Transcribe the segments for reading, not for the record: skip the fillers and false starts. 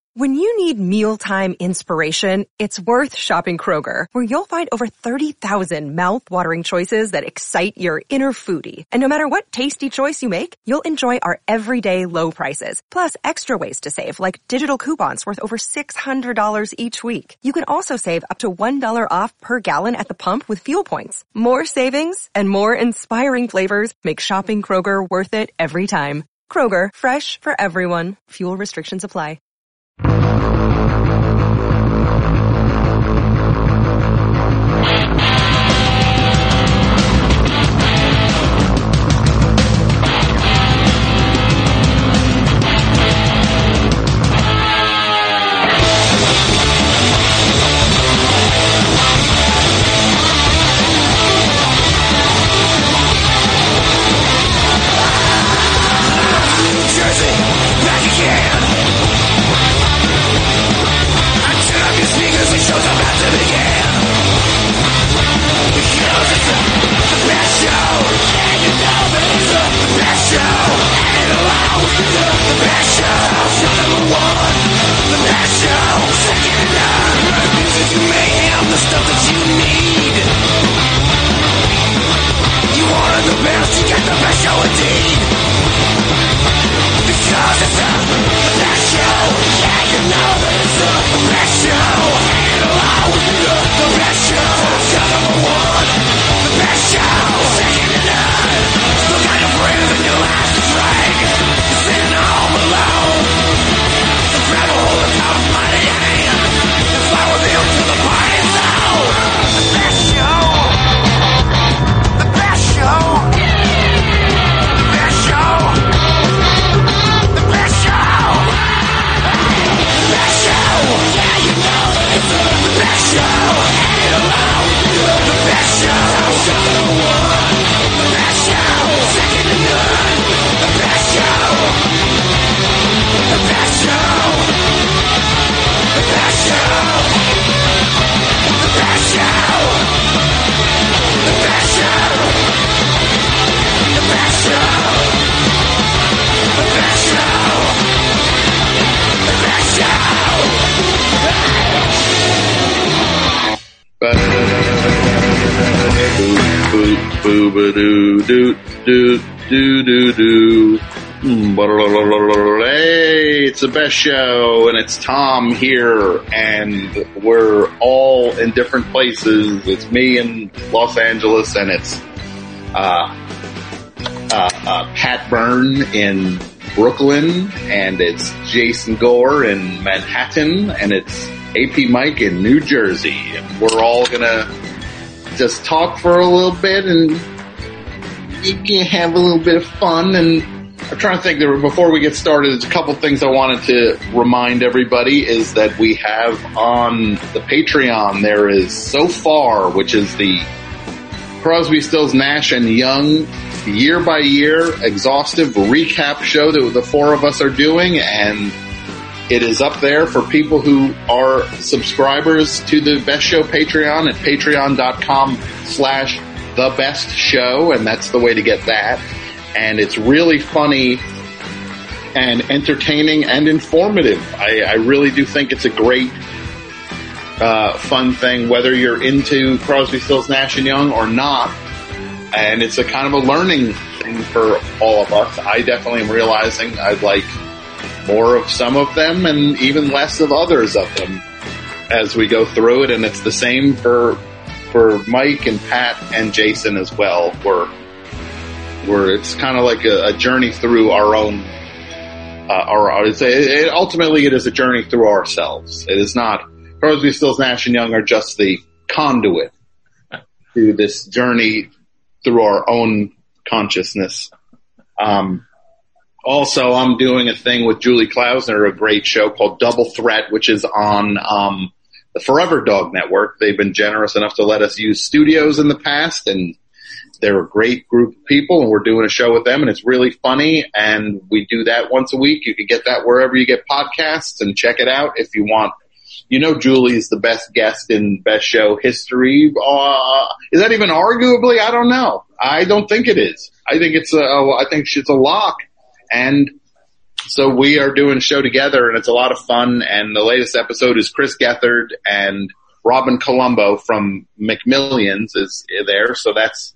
When you need mealtime inspiration, it's worth shopping Kroger, where you'll find over 30,000 mouth-watering choices that excite your inner foodie. And no matter what tasty choice you make, you'll enjoy our everyday low prices, plus extra ways to save, like digital coupons worth over $600 each week. You can also save up to $1 off per gallon at the pump with fuel points. More savings and more inspiring flavors make shopping Kroger worth it every time. Kroger, fresh for everyone. Fuel restrictions apply. Hey, it's the best show, and it's Tom here, and we're all in different places. It's me in Los Angeles, and it's Pat Byrne in Brooklyn, and it's Jason Gore in Manhattan, and it's AP Mike in New Jersey. And we're all gonna just talk for a little bit, and you can have a little bit of fun. And I'm trying to think, before we get started, there's a couple things I wanted to remind everybody is that we have on the Patreon, there is So Far, which is the Crosby, Stills, Nash and Young year by year exhaustive recap show that the four of us are doing, and it is up there for people who are subscribers to the Best Show Patreon at patreon.com/thebestshow, and that's the way to get that. And it's really funny and entertaining and informative. I really do think it's a great, fun thing, whether you're into Crosby, Stills, Nash and Young or not. And it's a kind of a learning thing for all of us. I definitely am realizing I'd like more of some of them and even less of others of them as we go through it. And it's the same for Mike and Pat and Jason as well. It's kind of like a journey through our own, ultimately it is a journey through ourselves. It is not, Crosby, Stills, Nash and Young are just the conduit to this journey through our own consciousness. Also, I'm doing a thing with Julie Klausner, a great show called Double Threat, which is on the Forever Dog Network. They've been generous enough to let us use studios in the past, and they're a great group of people, and we're doing a show with them, and it's really funny, and we do that once a week. You can get that wherever you get podcasts, and check it out if you want. You know Julie's the best guest in Best Show history. Is that even arguably? I don't know. I don't think it is. I think it's a lock. And So we are doing a show together, and it's a lot of fun. And the latest episode is Chris Gethard and Robin Colombo from McMillions is there. So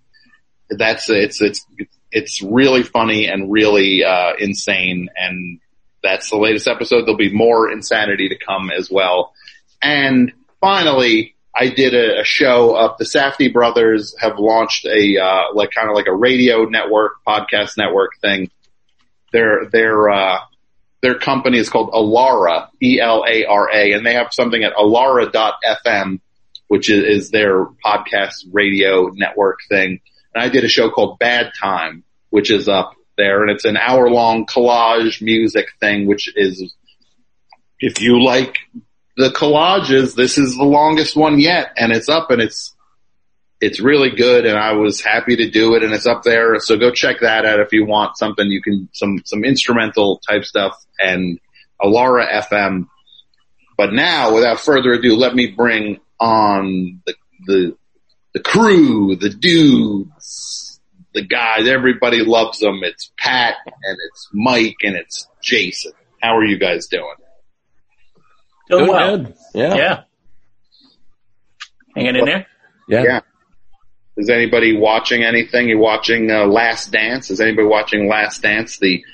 it's really funny and really insane. And that's the latest episode. There'll be more insanity to come as well. And finally, I did a show up. The Safdie brothers have launched a kind of like a radio network, podcast network thing. Their company is called Elara, E-L-A-R-A, and they have something at Elara.fm, which is their podcast radio network thing. And I did a show called Bad Time, which is up there, and it's an hour-long collage music thing, which is, if you like the collages, this is the longest one yet, and it's up, and it's really good, and I was happy to do it, and it's up there, so go check that out if you want something. You can, some instrumental type stuff, and Elara FM. But now, without further ado, let me bring on the crew, the dudes, the guys. Everybody loves them. It's Pat, and it's Mike, and it's Jason. How are you guys doing? Doing well. Good. Yeah. Hanging in there? Yeah. Is anybody watching anything? You watching Last Dance? Is anybody watching Last Dance? The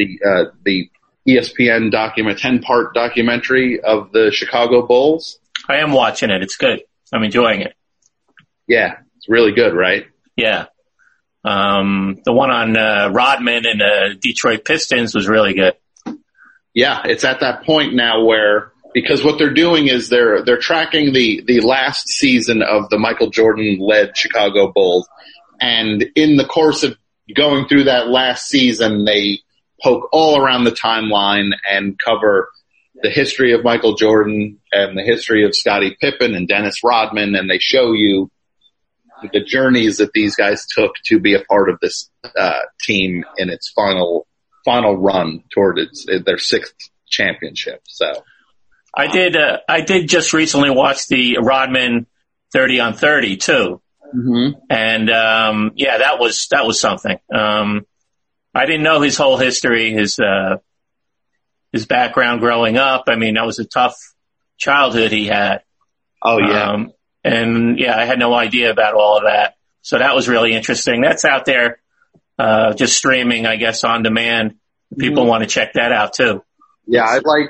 ESPN 10-part documentary of the Chicago Bulls? I am watching it. It's good. I'm enjoying it. Yeah, it's really good, right? Yeah. The one on Rodman and the Detroit Pistons was really good. Yeah, it's at that point now where, because what they're doing is they're tracking the last season of the Michael Jordan-led Chicago Bulls, and in the course of going through that last season, they poke all around the timeline and cover the history of Michael Jordan and the history of Scottie Pippen and Dennis Rodman, and they show you the journeys that these guys took to be a part of this team in its final run toward their sixth championship. So I did just recently watch the Rodman 30 on 30 too. Mm-hmm. And that was something. I didn't know his whole history, his background growing up. I mean, that was a tough childhood he had. Oh yeah. I had no idea about all of that. So that was really interesting. That's out there, just streaming, I guess, on demand. People want to check that out too. Yeah,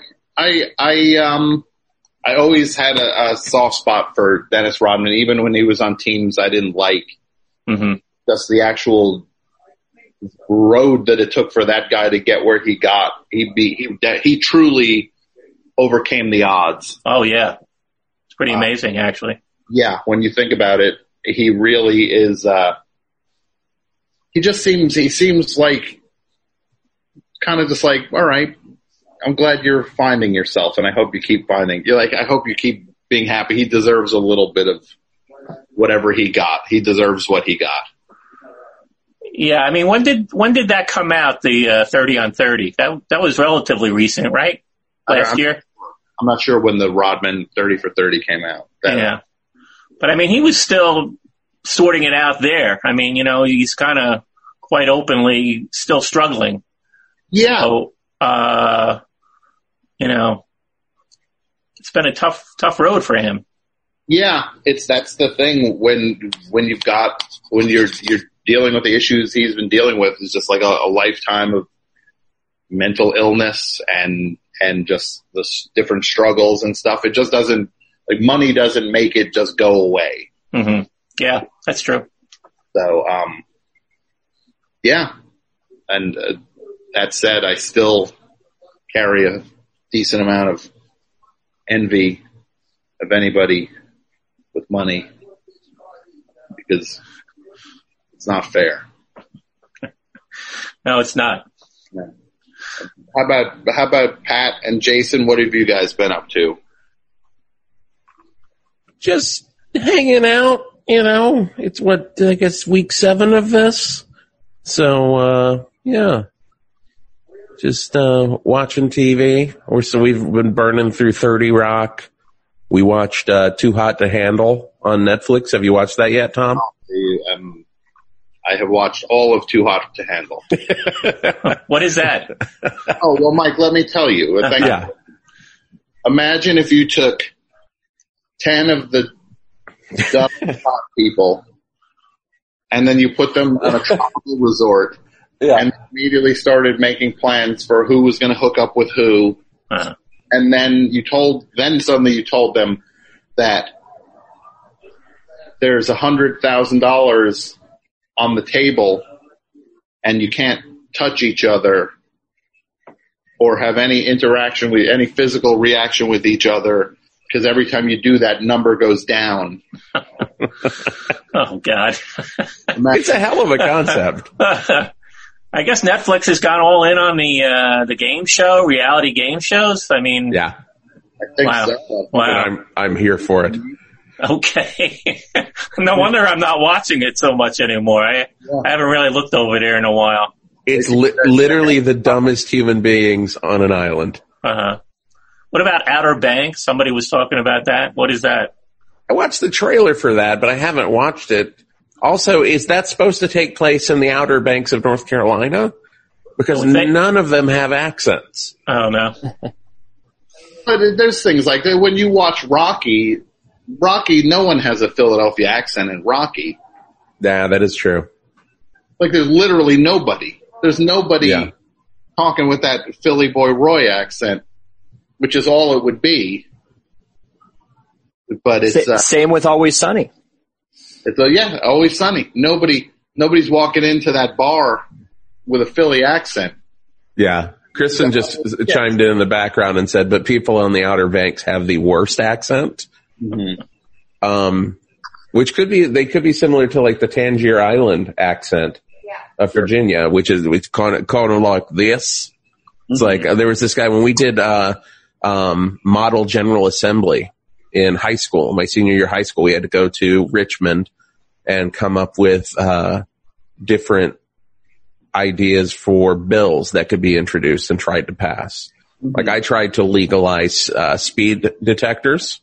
I always had a soft spot for Dennis Rodman, even when he was on teams I didn't like. Mm-hmm. Just the actual road that it took for that guy to get where he got. He truly overcame the odds. Oh yeah, it's pretty amazing, actually. Yeah, when you think about it, he really is. He seems like kind of just like, all right, I'm glad you're finding yourself, and I hope you keep finding. I hope you keep being happy. He deserves a little bit of whatever he got. He deserves what he got. Yeah, I mean, when did that come out? The 30 on 30. That was relatively recent, right? Last year. I'm not sure when the Rodman 30 for 30 came out. Yeah, but I mean, he was still sorting it out there. I mean, he's kind of quite openly still struggling. Yeah. So, it's been a tough road for him. Yeah, that's the thing when you're dealing with the issues he's been dealing with. It's just like a lifetime of mental illness and just the different struggles and stuff. It just doesn't, like, money doesn't make it just go away. Mm-hmm. Yeah, that's true. So, yeah. And that said, I still carry a decent amount of envy of anybody with money because it's not fair. No, it's not. No. How about Pat and Jason? What have you guys been up to? Just hanging out, It's I guess week 7 of this. So, yeah. Just watching TV. So we've been burning through 30 Rock. We watched Too Hot to Handle on Netflix. Have you watched that yet, Tom? I have watched all of Too Hot to Handle. What is that? Oh, well, Mike, let me tell you. Yeah. Imagine if you took 10 of the dumb hot people and then you put them on a tropical resort and immediately started making plans for who was going to hook up with who. Uh-huh. And then suddenly you told them that there's $100,000 on the table and you can't touch each other or have any interaction with any physical reaction with each other because every time you do that number goes down. Oh God. It's a hell of a concept. I guess Netflix has gone all in on the game show, reality game shows. I mean, Yeah. I think wow. so. Wow. I'm here for it. Okay. No wonder I'm not watching it so much anymore. I haven't really looked over there in a while. It's literally the dumbest human beings on an island. Uh-huh. What about Outer Banks? Somebody was talking about that. What is that? I watched the trailer for that, but I haven't watched it. Also, is that supposed to take place in the Outer Banks of North Carolina? Because none of them have accents. I don't know. But there's things like that. When you watch Rocky, no one has a Philadelphia accent in Rocky. Yeah, that is true. Like there's literally nobody. There's nobody talking with that Philly Boy Roy accent, which is all it would be. But it's same with Always Sunny. It's Always Sunny. Nobody's walking into that bar with a Philly accent. Yeah. Kristen just chimed in the background and said, but people on the Outer Banks have the worst accent. Mm-hmm. Which could be similar to like the Tangier Island accent of Virginia, which is, it's kind of like this. It's like, there was this guy when we did, Model General Assembly in high school, my senior year of high school, we had to go to Richmond and come up with, different ideas for bills that could be introduced and tried to pass. Mm-hmm. Like I tried to legalize, speed detectors.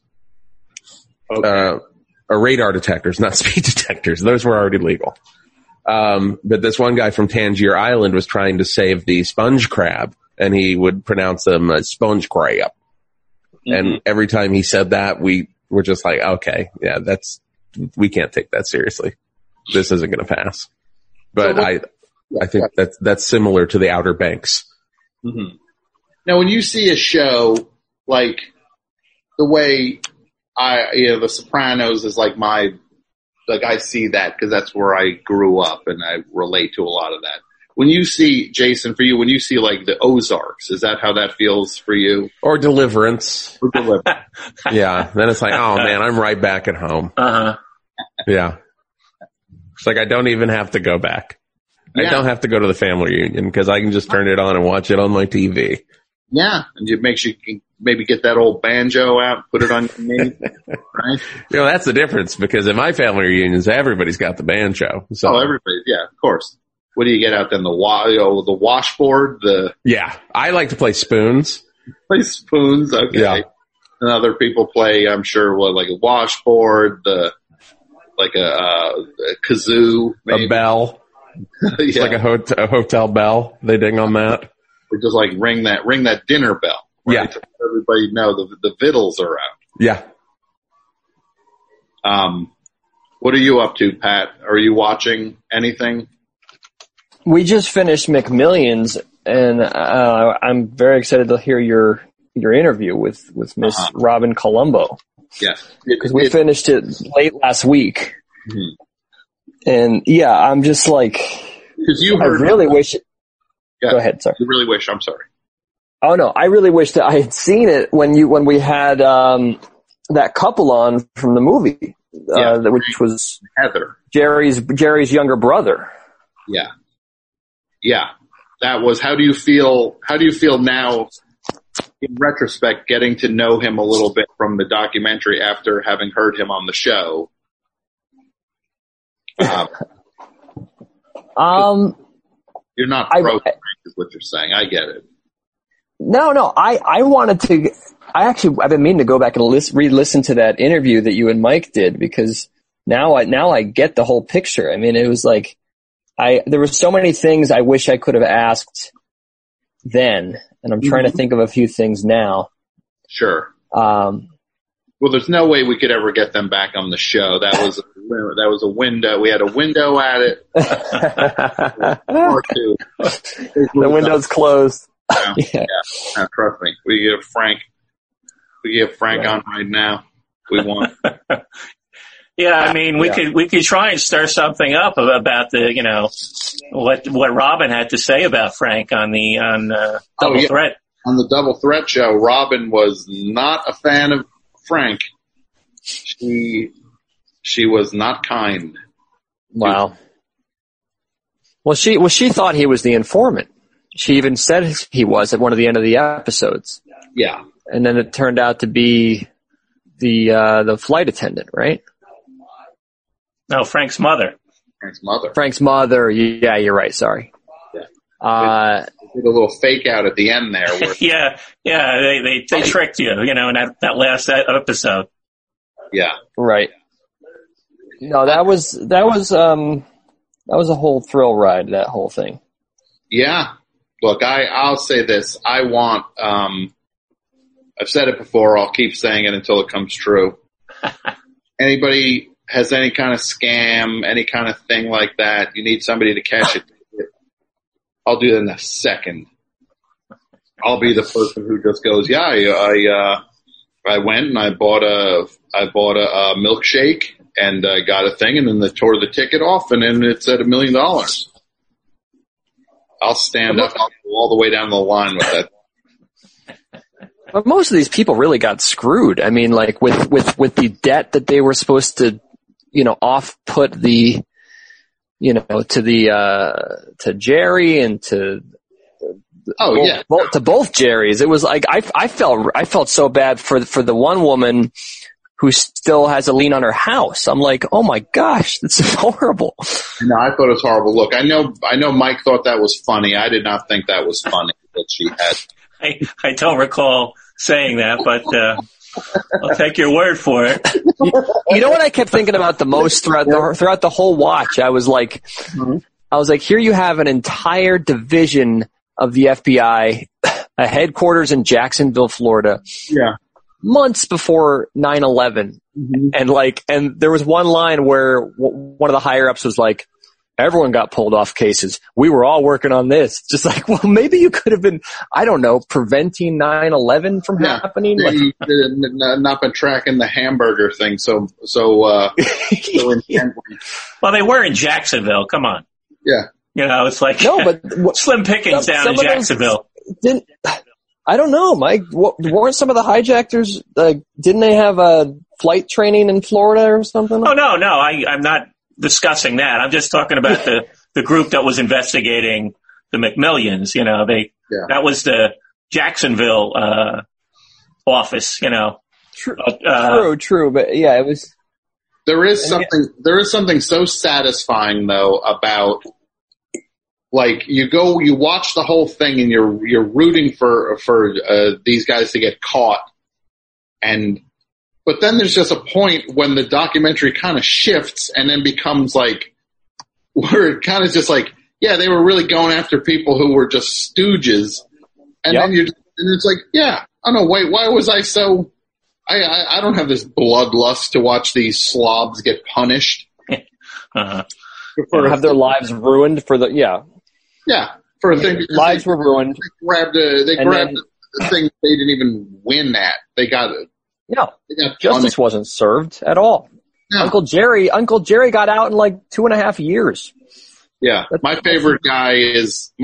Okay. Or radar detectors, not speed detectors. Those were already legal. But this one guy from Tangier Island was trying to save the sponge crab, and he would pronounce them as sponge crab. Mm-hmm. And every time he said that, we were just like, okay, yeah, we can't take that seriously. This isn't going to pass. But I think that's similar to the Outer Banks. Mm-hmm. Now, when you see a show like the way The Sopranos is like I see that because that's where I grew up and I relate to a lot of that. When you see, Jason, for you, when you see like the Ozarks, is that how that feels for you? Or Deliverance. Yeah. Then it's like, oh man, I'm right back at home. Uh-huh. Yeah. It's like I don't even have to go back. Yeah. I don't have to go to the family reunion because I can just turn it on and watch it on my TV. Yeah. And it makes you maybe get that old banjo out, put it on your knee, right? You know, that's the difference because in my family reunions, everybody's got the banjo. So. Oh, everybody. Yeah, of course. What do you get out then? The washboard? Yeah. I like to play spoons. Play spoons, okay. Yeah. And other people play, I'm sure, like a washboard, like a kazoo. Maybe. A bell. It's like a hotel bell. They ding on that. Or just like ring that dinner bell. Right? Yeah. So everybody know the vittles are out. Yeah. What are you up to, Pat? Are you watching anything? We just finished McMillions, and I'm very excited to hear your interview with Miss Robin Colombo. Yes. Because we finished it late last week. Mm-hmm. And yeah, I'm just like, because you heard. I really wish. Yeah, go ahead, sorry. You really wish. I'm sorry. Oh no, I really wish that I had seen it when we had that couple on from the movie, which was Heather, Jerry's younger brother. Yeah, yeah. That was. How do you feel? How do you feel now? In retrospect, getting to know him a little bit from the documentary after having heard him on the show. You're not pro is what you're saying. I get it. No. I wanted to. I've been meaning to go back and re-listen to that interview that you and Mike did because now I get the whole picture. I mean, it was like there were so many things I wish I could have asked then, and I'm trying to think of a few things now. Sure. Well, there's no way we could ever get them back on the show. That was a window. We had a window at it. Or two. The window's closed. Yeah. No, trust me. We get Frank on right now. We want. Yeah, I mean, we could try and stir something up about the, what Robin had to say about Frank on Double Threat. On the Double Threat show, Robin was not a fan of Frank. She was not kind. Wow. Well, she thought he was the informant. She even said he was at one of the end of the episodes. Yeah. And then it turned out to be the flight attendant, right? No, Frank's mother. Frank's mother. Yeah, you're right. Sorry. Yeah. Did a little fake out at the end there. Where yeah. They tricked you, in that last episode. Yeah. Right. No, that was a whole thrill ride. That whole thing. Yeah. Look, I'll say this. I want. I've said it before. I'll keep saying it until it comes true. Anybody has any kind of scam, any kind of thing like that, you need somebody to catch it. I'll do it in a second. I'll be the person who just goes, yeah, I went and I bought a milkshake and I got a thing and then they tore the ticket off and then it said $1 million. I'll stand up. I'll go all the way down the line with that. But most of these people really got screwed. I mean, like with the debt that they were supposed to, off-put the, to Jerry and to both Jerrys. It was like I felt so bad for the one woman who still has a lien on her house. I'm like, oh my gosh, that's horrible. No, I thought it was horrible. Look, I know Mike thought that was funny. I did not think that was funny that she had. I don't recall saying that, but I'll take your word for it. You know what I kept thinking about the most throughout the whole watch? I was like, here you have an entire division of the FBI, a headquarters in Jacksonville, Florida. Yeah. Months before 9/11. And there was one line where one of the higher ups was like, everyone got pulled off cases. We were all working on this. Just like, well, maybe you could have been, I don't know, preventing 9/11 from happening. Not been tracking the hamburger thing so intently. Well, they were in Jacksonville. Come on. Yeah. It's like slim pickings down in Jacksonville. I don't know, Mike. Weren't some of the hijackers, didn't they have flight training in Florida or something? Oh, no. I'm not discussing that. I'm just talking about the group that was investigating the McMillions. That was the Jacksonville office. True, but yeah, it was. There is something so satisfying though about like you watch the whole thing and you're rooting for these guys to get caught, but then there's just a point when the documentary kind of shifts and then becomes like, where it kind of just like, yeah, they were really going after people who were just stooges. And then and it's like, yeah, oh no, wait, why was I so, I don't have this bloodlust to watch these slobs get punished. Have their lives ruined for the, for a thing. Lives were ruined. They grabbed the thing they didn't even win at. They got it. No, justice wasn't served at all. No. Uncle Jerry got out in like 2.5 years. Yeah. My favorite guy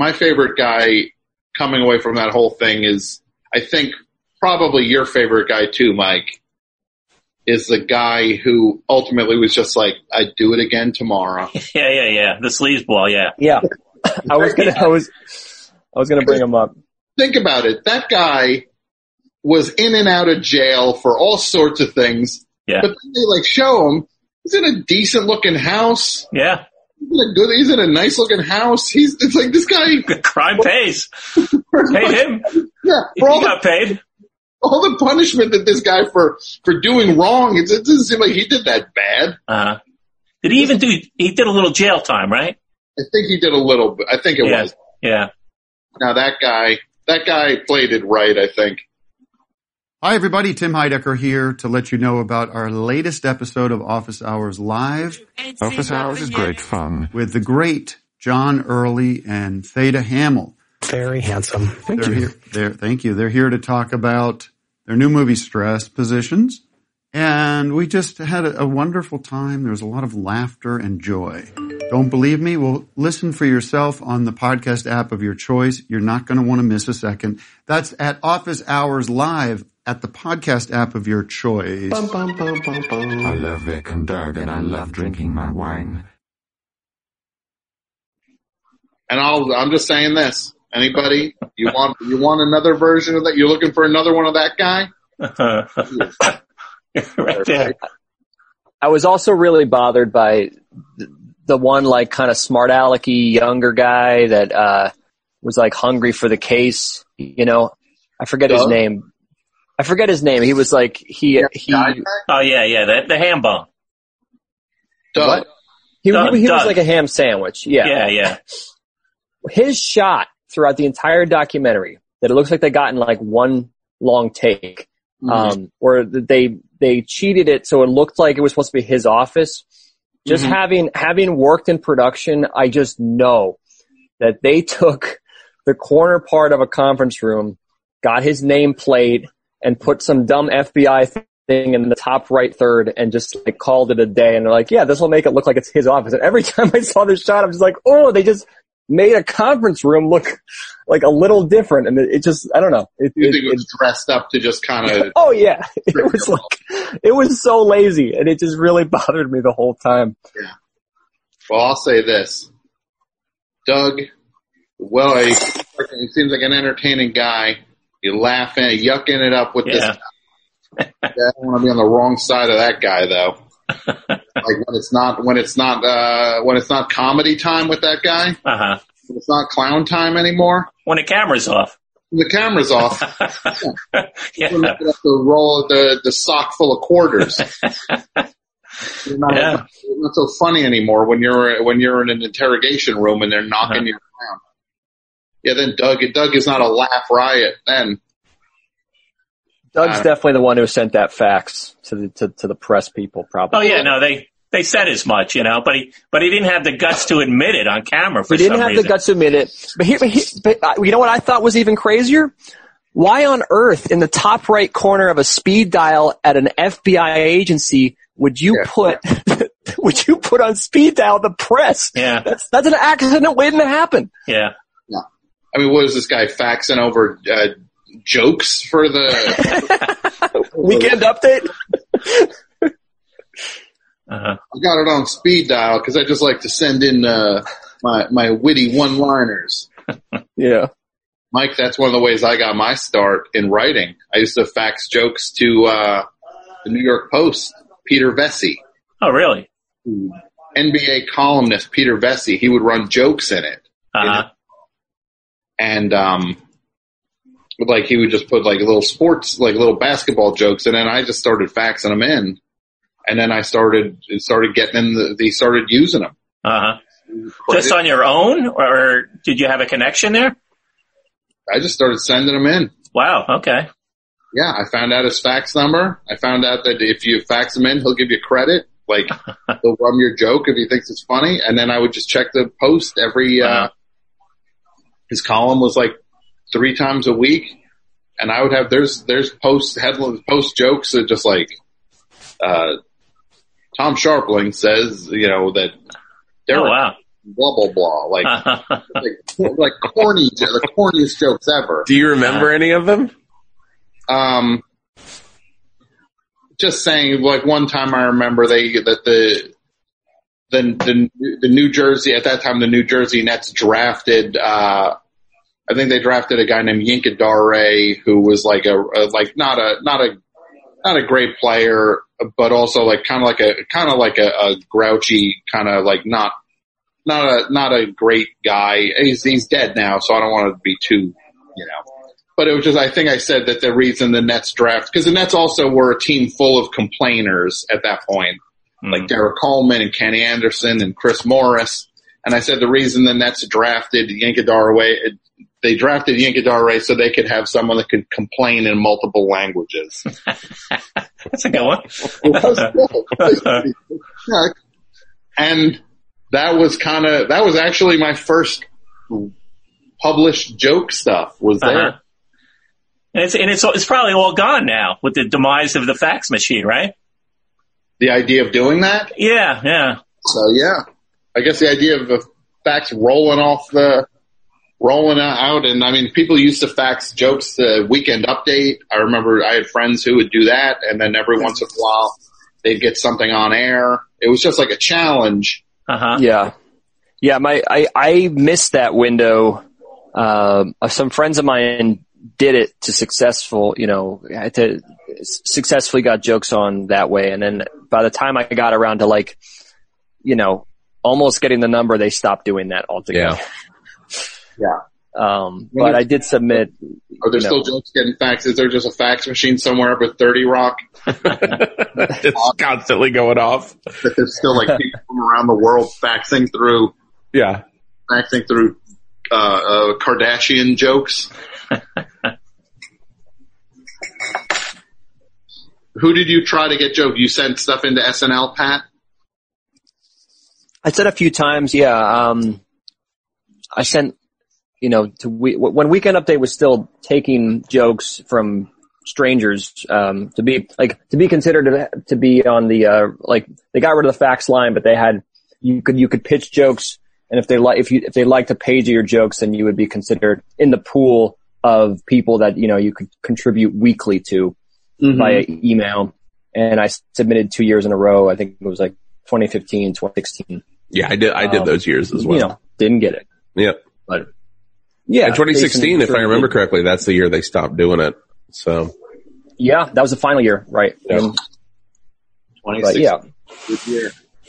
coming away from that whole thing is, I think probably your favorite guy too, Mike, is the guy who ultimately was just like, I'd do it again tomorrow. Yeah. The sleazeball, yeah. Yeah. I was gonna bring him up. Think about it. That guy was in and out of jail for all sorts of things. Yeah. But then they show him, he's in a decent looking house. Yeah. He's in a nice looking house. It's like this guy. Crime pays. Paid him. Yeah. He got paid. All the punishment that this guy for doing wrong, it doesn't seem like he did that bad. Did he even he did a little jail time, right? I think he did a little bit. I think it was. Yeah. Now that guy played it right, I think. Hi, everybody. Tim Heidecker here to let you know about our latest episode of Office Hours Live. Office Hours is great fun. With the great John Early and Theda Hamill. Very handsome. Thank you. They're here to talk about their new movie, Stress Positions. And we just had a wonderful time. There was a lot of laughter and joy. Don't believe me? Well, listen for yourself on the podcast app of your choice. You're not going to want to miss a second. That's at Office Hours Live at the podcast app of your choice. Bum, bum, bum, bum, bum. I love Vic and Doug, and I love drinking my wine. And I'm just saying this. Anybody, you want another version of that? You're looking for another one of that guy? Right there. I was also really bothered by the one like kind of smart alecky younger guy that was like hungry for the case. You know, I forget his name. He was like he. Oh yeah, the ham bone. Doug. He was like a ham sandwich. Yeah. His shot throughout the entire documentary that it looks like they got in like one long take, where they cheated it so it looked like it was supposed to be his office. Just having worked in production, I just know that they took the corner part of a conference room, got his nameplate, and put some dumb FBI thing in the top right third and just like called it a day. And they're like, yeah, this will make it look like it's his office. And every time I saw this shot, I'm just like, oh, they just made a conference room look like a little different. And it just, I don't know. It was dressed up to just kind of. Oh yeah. It was so lazy and it just really bothered me the whole time. Yeah. Well, I'll say this. Doug, he seems like an entertaining guy. You laughing, yucking it up with this guy. I don't want to be on the wrong side of that guy though. Like when it's not comedy time with that guy. When it's not clown time anymore. When the camera's off. The camera's off. Yeah. You have to roll the sock full of quarters. It's not so funny anymore when you're in an interrogation room and they're knocking you around. Yeah, then Doug is not a laugh riot then. Doug's definitely the one who sent that fax to the press people, probably. Oh yeah, no, they said as much, you know, but he didn't have the guts to admit it on camera for some reason. He didn't have the guts to admit it. But you know what I thought was even crazier? Why on earth in the top right corner of a speed dial at an FBI agency would you put on speed dial the press? Yeah. That's an accident waiting to happen. Yeah. I mean, what is this guy faxing over jokes for the weekend update? I got it on speed dial because I just like to send in my witty one-liners. Yeah. Mike, that's one of the ways I got my start in writing. I used to fax jokes to the New York Post, Peter Vesey. Oh, really? NBA columnist Peter Vesey. He would run jokes in it. And like he would just put like little sports, like little basketball jokes, and then I just started faxing them in, and then I started getting in. They started using them. Just on your own, or did you have a connection there? I just started sending them in. Wow. Okay. Yeah, I found out his fax number. I found out that if you fax him in, he'll give you credit. Like he'll run your joke if he thinks it's funny, and then I would just check the Post every. His column was like 3 times a week, and I would have there's post jokes that just like Tom Sharpling says, you know, that oh wow, blah blah blah, like corny, the corniest jokes ever. Do you remember any of them? Just saying, like one time I remember the New Jersey, at that time the New Jersey Nets drafted I think they drafted a guy named Yinka Dare, who was like not a great player, but also like kind of like a grouchy kind of like not a great guy. He's dead now, so I don't want to be too, you know. But it was just, I think I said that the reason the Nets draft, because the Nets also were a team full of complainers at that point, like Derek Coleman and Kenny Anderson and Chris Morris. And I said the reason the Nets drafted Yankadar they drafted Yankadar so they could have someone that could complain in multiple languages. That's a good one. And that was actually my first published joke stuff was there. And it's probably all gone now with the demise of the fax machine, right? The idea of doing that? Yeah. So yeah, I guess the idea of the fax rolling out, and I mean, people used to fax jokes to Weekend Update. I remember I had friends who would do that, and then every once in a while they'd get something on air. It was just like a challenge. Yeah. I missed that window. Some friends of mine did it to successfully got jokes on that way. And then by the time I got around to almost getting the number, they stopped doing that altogether. Yeah. But I did submit. Are there still jokes getting faxed? Is there just a fax machine somewhere up at 30 Rock? It's constantly going off. That there's still people from around the world faxing through. Yeah. Faxing through Kardashian jokes. Who did you try to get jokes? You sent stuff into SNL, Pat? I said a few times, yeah. I sent, when Weekend Update was still taking jokes from strangers, to be considered to be on the, they got rid of the fax line, but they had, you could pitch jokes, and if they liked a page of your jokes, then you would be considered in the pool of people that, you could contribute weekly to via email. And I submitted 2 years in a row. I think it was 2015, 2016. Yeah, I did those years as well. Didn't get it. Yep. But yeah. In 2016, if I remember correctly, that's the year they stopped doing it. So. Yeah, that was the final year, right? Yep. 2016. Yeah. Good year.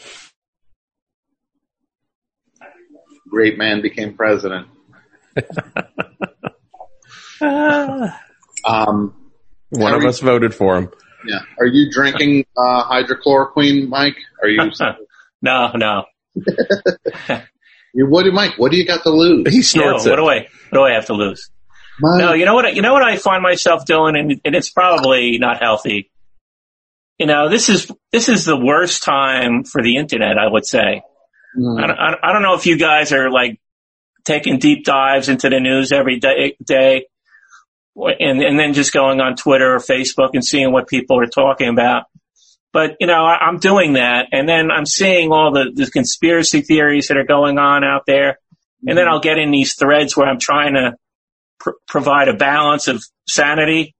Great man became president. One of us voted for him. Yeah. Are you drinking hydrochloroquine, Mike? Are you? No. Mike? What do you got to lose? He snorts it. What do I have to lose? Mike. No, you know what I find myself doing, and it's probably not healthy. This is the worst time for the internet, I would say. I don't know if you guys are taking deep dives into the news every day, and then just going on Twitter or Facebook and seeing what people are talking about. But, I'm doing that, and then I'm seeing all the conspiracy theories that are going on out there, and then I'll get in these threads where I'm trying to provide a balance of sanity.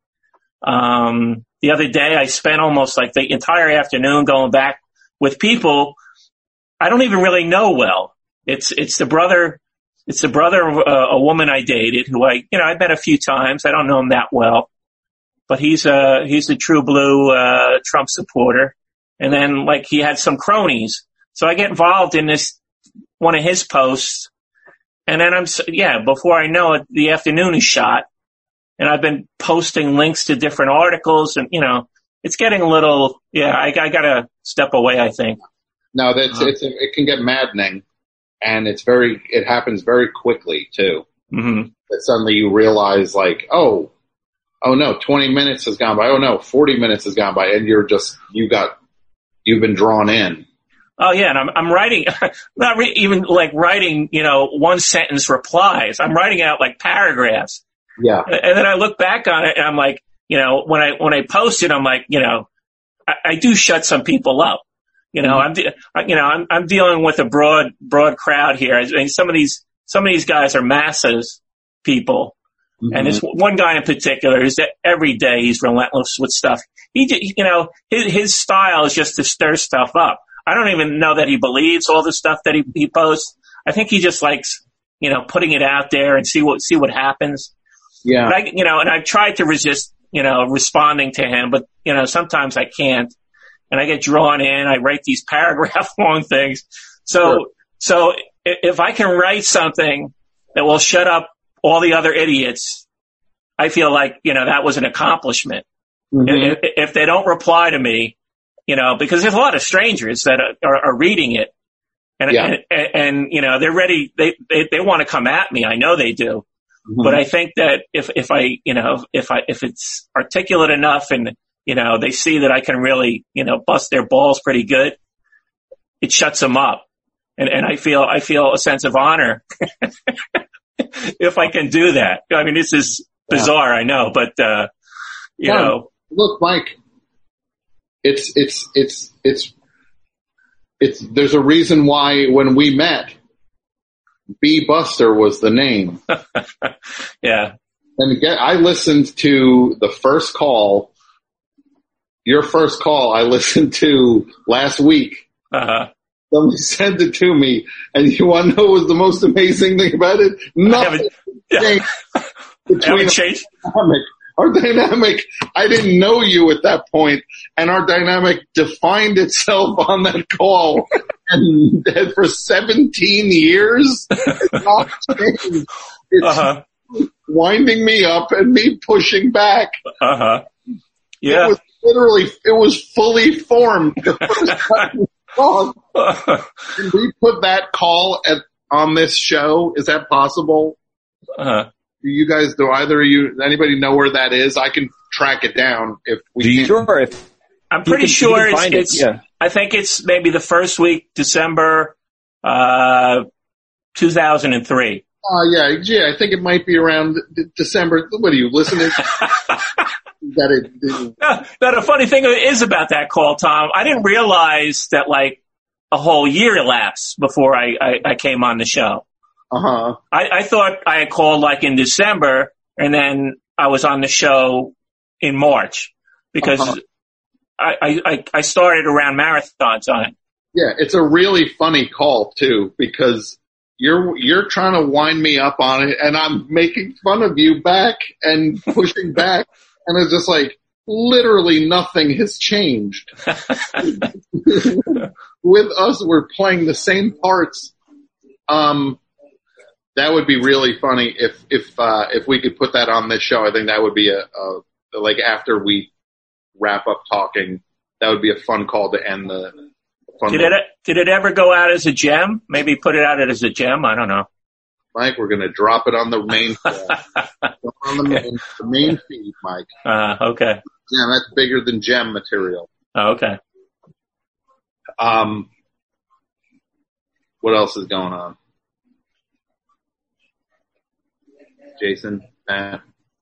The other day I spent almost the entire afternoon going back with people I don't even really know well. It's the brother of a woman I dated who I met a few times. I don't know him that well, but he's a true blue, Trump supporter. And then he had some cronies. So I get involved in one of his posts. And then before I know it, the afternoon is shot. And I've been posting links to different articles and, it's getting a little, I gotta step away, I think. No, it can get maddening, and it happens very quickly too. Mm-hmm. That suddenly you realize oh no, 20 minutes has gone by. Oh no, 40 minutes has gone by, and you've been drawn in. Oh yeah, and I'm writing, not even writing, one sentence replies. I'm writing out paragraphs. Yeah. And then I look back on it and I'm when I post it, I'm I do shut some people up. I'm dealing with a broad crowd here. I mean, some of these guys are masses people. Mm-hmm. And this one guy in particular is that every day he's relentless with stuff. His style is just to stir stuff up. I don't even know that he believes all the stuff that he posts. I think he just likes, putting it out there and see what happens. Yeah. But and I've tried to resist, responding to him, but, sometimes I can't. And I get drawn in. I write these paragraph-long things. So if I can write something that will shut up all the other idiots, I feel that was an accomplishment. Mm-hmm. If they don't reply to me, because there's a lot of strangers that are reading it, And you know, they're ready. They want to come at me. I know they do. Mm-hmm. But I think that if it's articulate enough and, you know, they see that I can really, you know, bust their balls pretty good, it shuts them up. And I feel a sense of honor if I can do that. I mean, this is bizarre, I know, but, you know. Look, Mike, there's a reason why when we met, B Buster was the name. Yeah. And again, I listened to the first call, your first call I listened to last week. Uh-huh. Somebody sent it to me, and you want to know what was the most amazing thing about it? Nothing changed between changed. Our dynamic, I didn't know you at that point, and our dynamic defined itself on that call. And for 17 years, it's not changed. It's winding me up and me pushing back. Uh-huh. Yeah. It was fully formed the first time we talked. Can we put that call on this show? Is that possible? Uh-huh. Do you guys, anybody know where that is? I can track it down if we can. Sure. I'm pretty sure it's I think it's maybe the first week, December, 2003. Yeah, I think it might be around December. What are you listening? Now, the funny thing is about that call, Tom, I didn't realize that like a whole year elapsed before I came on the show. Uh-huh. I thought I had called like in December, and then I was on the show in March because I started around marathons on it. Yeah, it's a really funny call too because you're trying to wind me up on it, and I'm making fun of you back and pushing back, and it's just like literally nothing has changed. With us, we're playing the same parts. That would be really funny if we could put that on this show. I think that would be like after we wrap up talking, that would be a fun call to end the fun. Did it ever go out as a gem? Maybe put it out as a gem? I don't know. Mike, we're going to drop it on the main on the main feed, Mike. Okay. Yeah, that's bigger than gem material. Okay. What else is going on? Jason, Matt?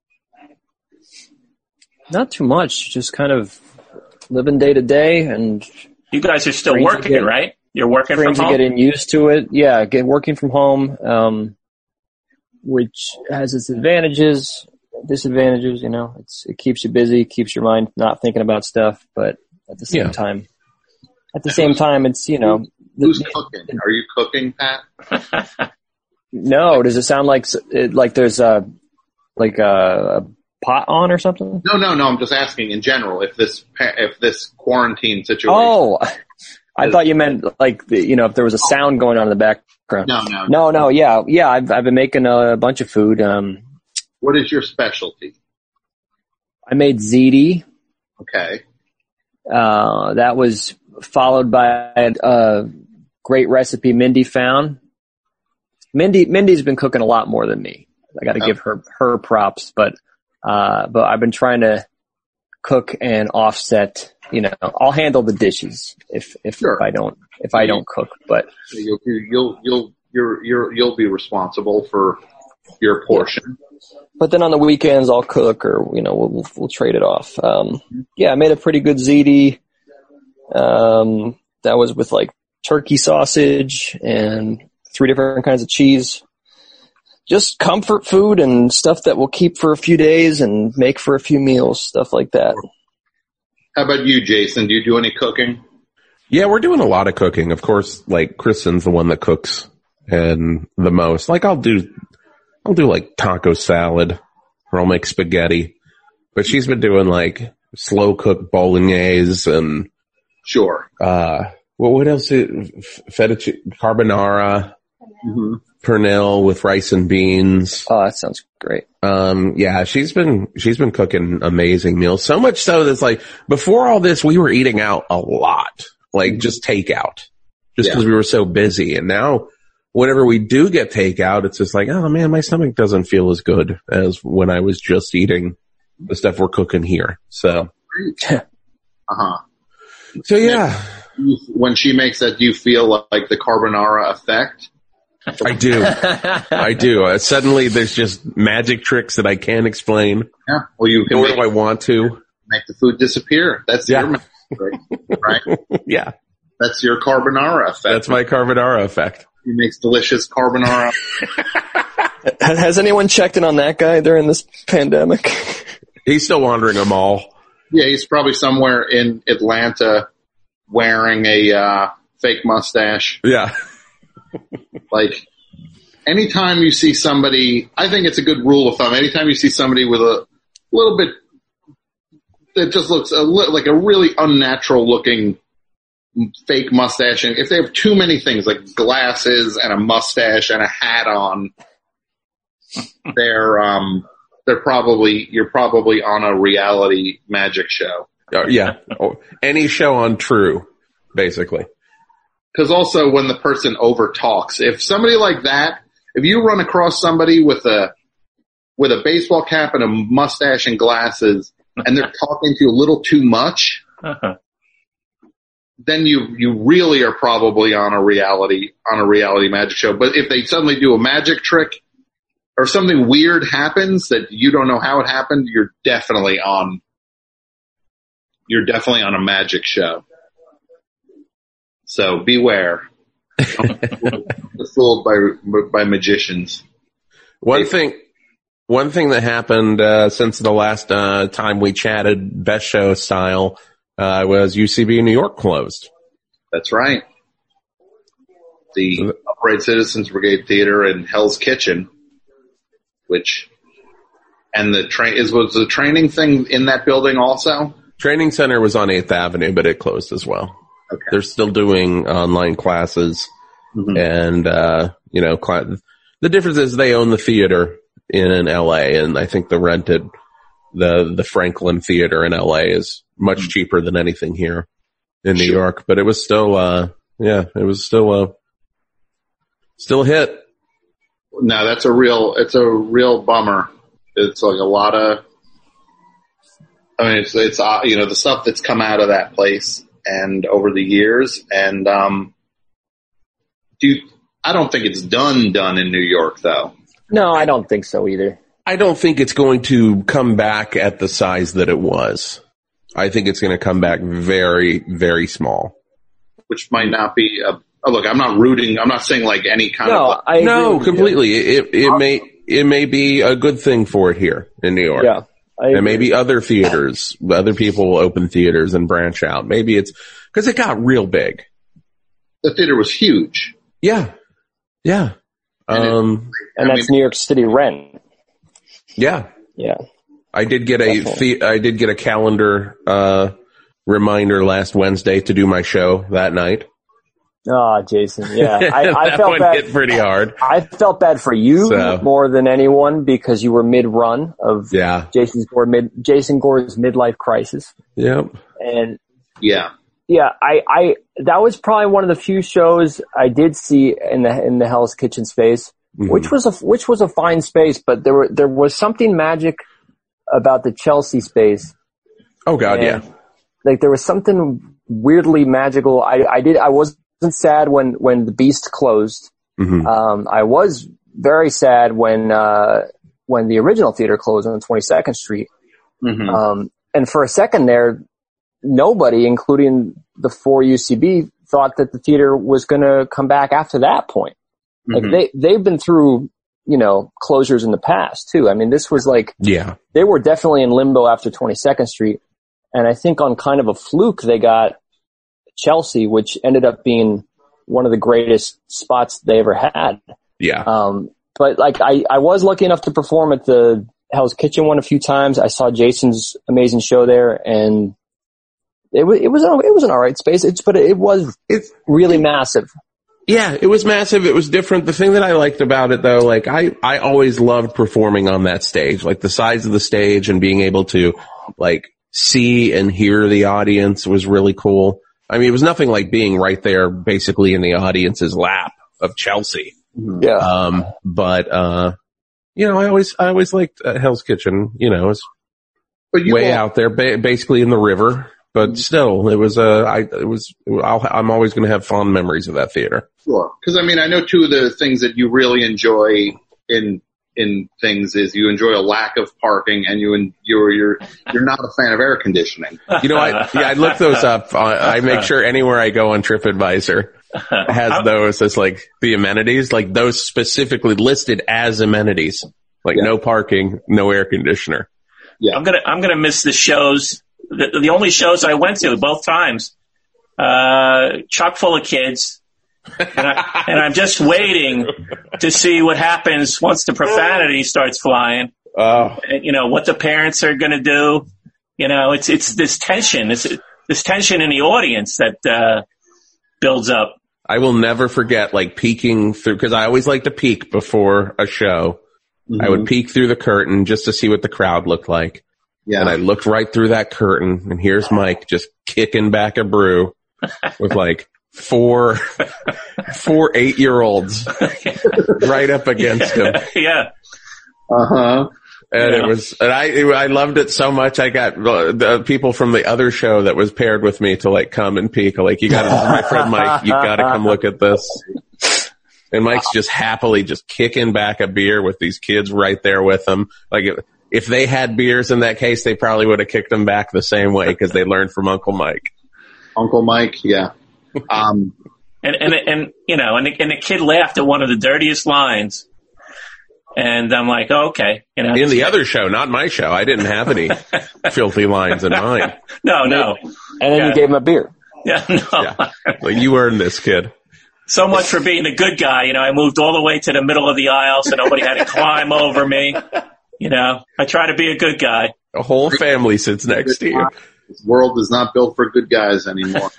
Not too much. Just kind of living day to day, and you guys are still working, right? You're working from home. Getting used to it. Yeah, working from home, which has its advantages, disadvantages. You know, it keeps you busy, keeps your mind not thinking about stuff, but at the same time, it's who's cooking? Are you cooking, Pat? No, does it sound like there's a pot on or something? No. I'm just asking in general if this quarantine situation. Oh, I thought you meant like if there was a sound going on in the background. No. Yeah. I've been making a bunch of food. What is your specialty? I made ziti. Okay. That was followed by a great recipe Mindy found. Mindy's been cooking a lot more than me. I got to give her props, but I've been trying to cook and offset. I'll handle the dishes if I don't cook, but you'll be responsible for your portion. But then on the weekends I'll cook, or we'll trade it off. I made a pretty good ziti. That was with like turkey sausage and 3 different kinds of cheese. Just comfort food and stuff that will keep for a few days and make for a few meals, stuff like that. How about you, Jason? Do you do any cooking? Yeah, we're doing a lot of cooking. Of course, like Kristen's the one that cooks and the most. Like I'll do like taco salad, or I'll make spaghetti. But she's been doing like slow cooked bolognese and sure. What else? Fettuccine carbonara. Mm-hmm. Pernil with rice and beans. Oh, that sounds great. Yeah, she's been cooking amazing meals. So much so that it's like, before all this, we were eating out a lot. Like just takeout. just because we were so busy. And now whenever we do get takeout, it's just like, oh man, my stomach doesn't feel as good as when I was just eating the stuff we're cooking here. So, So yeah. When she makes that, do you feel like the carbonara effect? I do. I do. Suddenly there's just magic tricks that I can't explain. Yeah. Well, you can nor do I want to. Make the food disappear. That's your magic trick, right? Yeah. That's your carbonara effect. That's my carbonara effect. He makes delicious carbonara. Has anyone checked in on that guy during this pandemic? He's still wandering a mall. Yeah, he's probably somewhere in Atlanta wearing a fake mustache. Yeah. Like, anytime you see somebody, I think it's a good rule of thumb, anytime you see somebody with a little bit that just looks like a really unnatural looking fake mustache, and if they have too many things like glasses and a mustache and a hat on, you're probably on a reality magic show. Yeah. Any show on True, basically. Because also when the person over talks, if somebody like that, if you run across somebody with a baseball cap and a mustache and glasses, and they're talking to you a little too much, then you really are probably on a reality magic show. But if they suddenly do a magic trick or something weird happens that you don't know how it happened, you're definitely on a magic show. So beware. Don't be fooled by magicians. One thing that happened since the last time we chatted, Best Show style, was UCB New York closed. That's right. The Upright Citizens Brigade Theater and Hell's Kitchen, was the training thing in that building also? Training Center was on 8th Avenue, but it closed as well. Okay. They're still doing online classes, and the difference is they own the theater in LA, and I think the Franklin Theater in LA is much cheaper than anything here in New York, but it was still still a hit. No, it's a real bummer. It's like a lot of, it's the stuff that's come out of that place and over the years, and I don't think it's done in New York though. No, I don't think so either. I don't think it's going to come back at the size that it was. I think it's going to come back very, very small. Which might not be look, I'm not saying like any kind of. No, completely. It may be a good thing for it here in New York. Yeah. And maybe other theaters, other people will open theaters and branch out. Maybe it's because it got real big. The theater was huge. Yeah. Yeah. And that's New York City rent. Yeah. Yeah. I did get a calendar, reminder last Wednesday to do my show that night. Oh, Jason. Yeah. I felt bad. Hit pretty hard. I felt bad for you more than anyone because you were mid-run of Jason Gore's midlife crisis. Yep. And yeah, that was probably one of the few shows I did see in the Hell's Kitchen space, which was a fine space, but there was something magic about the Chelsea space. Oh God, yeah. Like there was something weirdly magical. I wasn't sad when the Beast closed. I was very sad when the original theater closed on 22nd Street. And for a second there, nobody, including the 4 UCB, thought that the theater was going to come back after that point. Like they've been through, closures in the past too. I mean, this was like, they were definitely in limbo after 22nd Street. And I think on kind of a fluke, they got Chelsea, which ended up being one of the greatest spots they ever had. Yeah. But like I was lucky enough to perform at the Hell's Kitchen one a few times. I saw Jason's amazing show there, and it was an all right space. It's really massive. Yeah, it was massive. It was different. The thing that I liked about it though, like I always loved performing on that stage, like the size of the stage and being able to like see and hear the audience was really cool. I mean, it was nothing like being right there basically in the audience's lap of Chelsea. Yeah. But you know, I always liked Hell's Kitchen, you know, it's way out there, basically in the river, but still, I'm always going to have fond memories of that theater. Sure. Cause I mean, I know two of the things that you really enjoy in things is you enjoy a lack of parking and you're not a fan of air conditioning. You know, I look those up. I make sure anywhere I go on TripAdvisor has those as like the amenities, like those specifically listed as amenities, like no parking, no air conditioner. Yeah. I'm gonna miss the shows. The only shows I went to both times, chock full of kids. And I'm just waiting to see what happens once the profanity starts flying. You know, what the parents are going to do. You know, it's this tension. It's this tension in the audience that builds up. I will never forget, like, peeking through, because I always like to peek before a show. I would peek through the curtain just to see what the crowd looked like. Yeah. And I looked right through that curtain, and here's Mike just kicking back a brew with, like, four 8-year-olds right up against him. Yeah. And it was, and I loved it so much. I got the people from the other show that was paired with me to like come and peek. Like, you got my friend Mike, you got to come look at this. And Mike's just happily just kicking back a beer with these kids right there with him. Like, if they had beers in that case, they probably would have kicked them back the same way because they learned from Uncle Mike. Uncle Mike, yeah. And you know, and the kid laughed at one of the dirtiest lines. And I'm like, oh, okay. You know, in the other show, not my show. I didn't have any filthy lines in mine. No. And then you gave him a beer. Yeah, no. Yeah. Like, you earned this, kid. So much for being a good guy. You know, I moved all the way to the middle of the aisle so nobody had to climb over me. You know, I try to be a good guy. A whole family sits next to you. This world is not built for good guys anymore.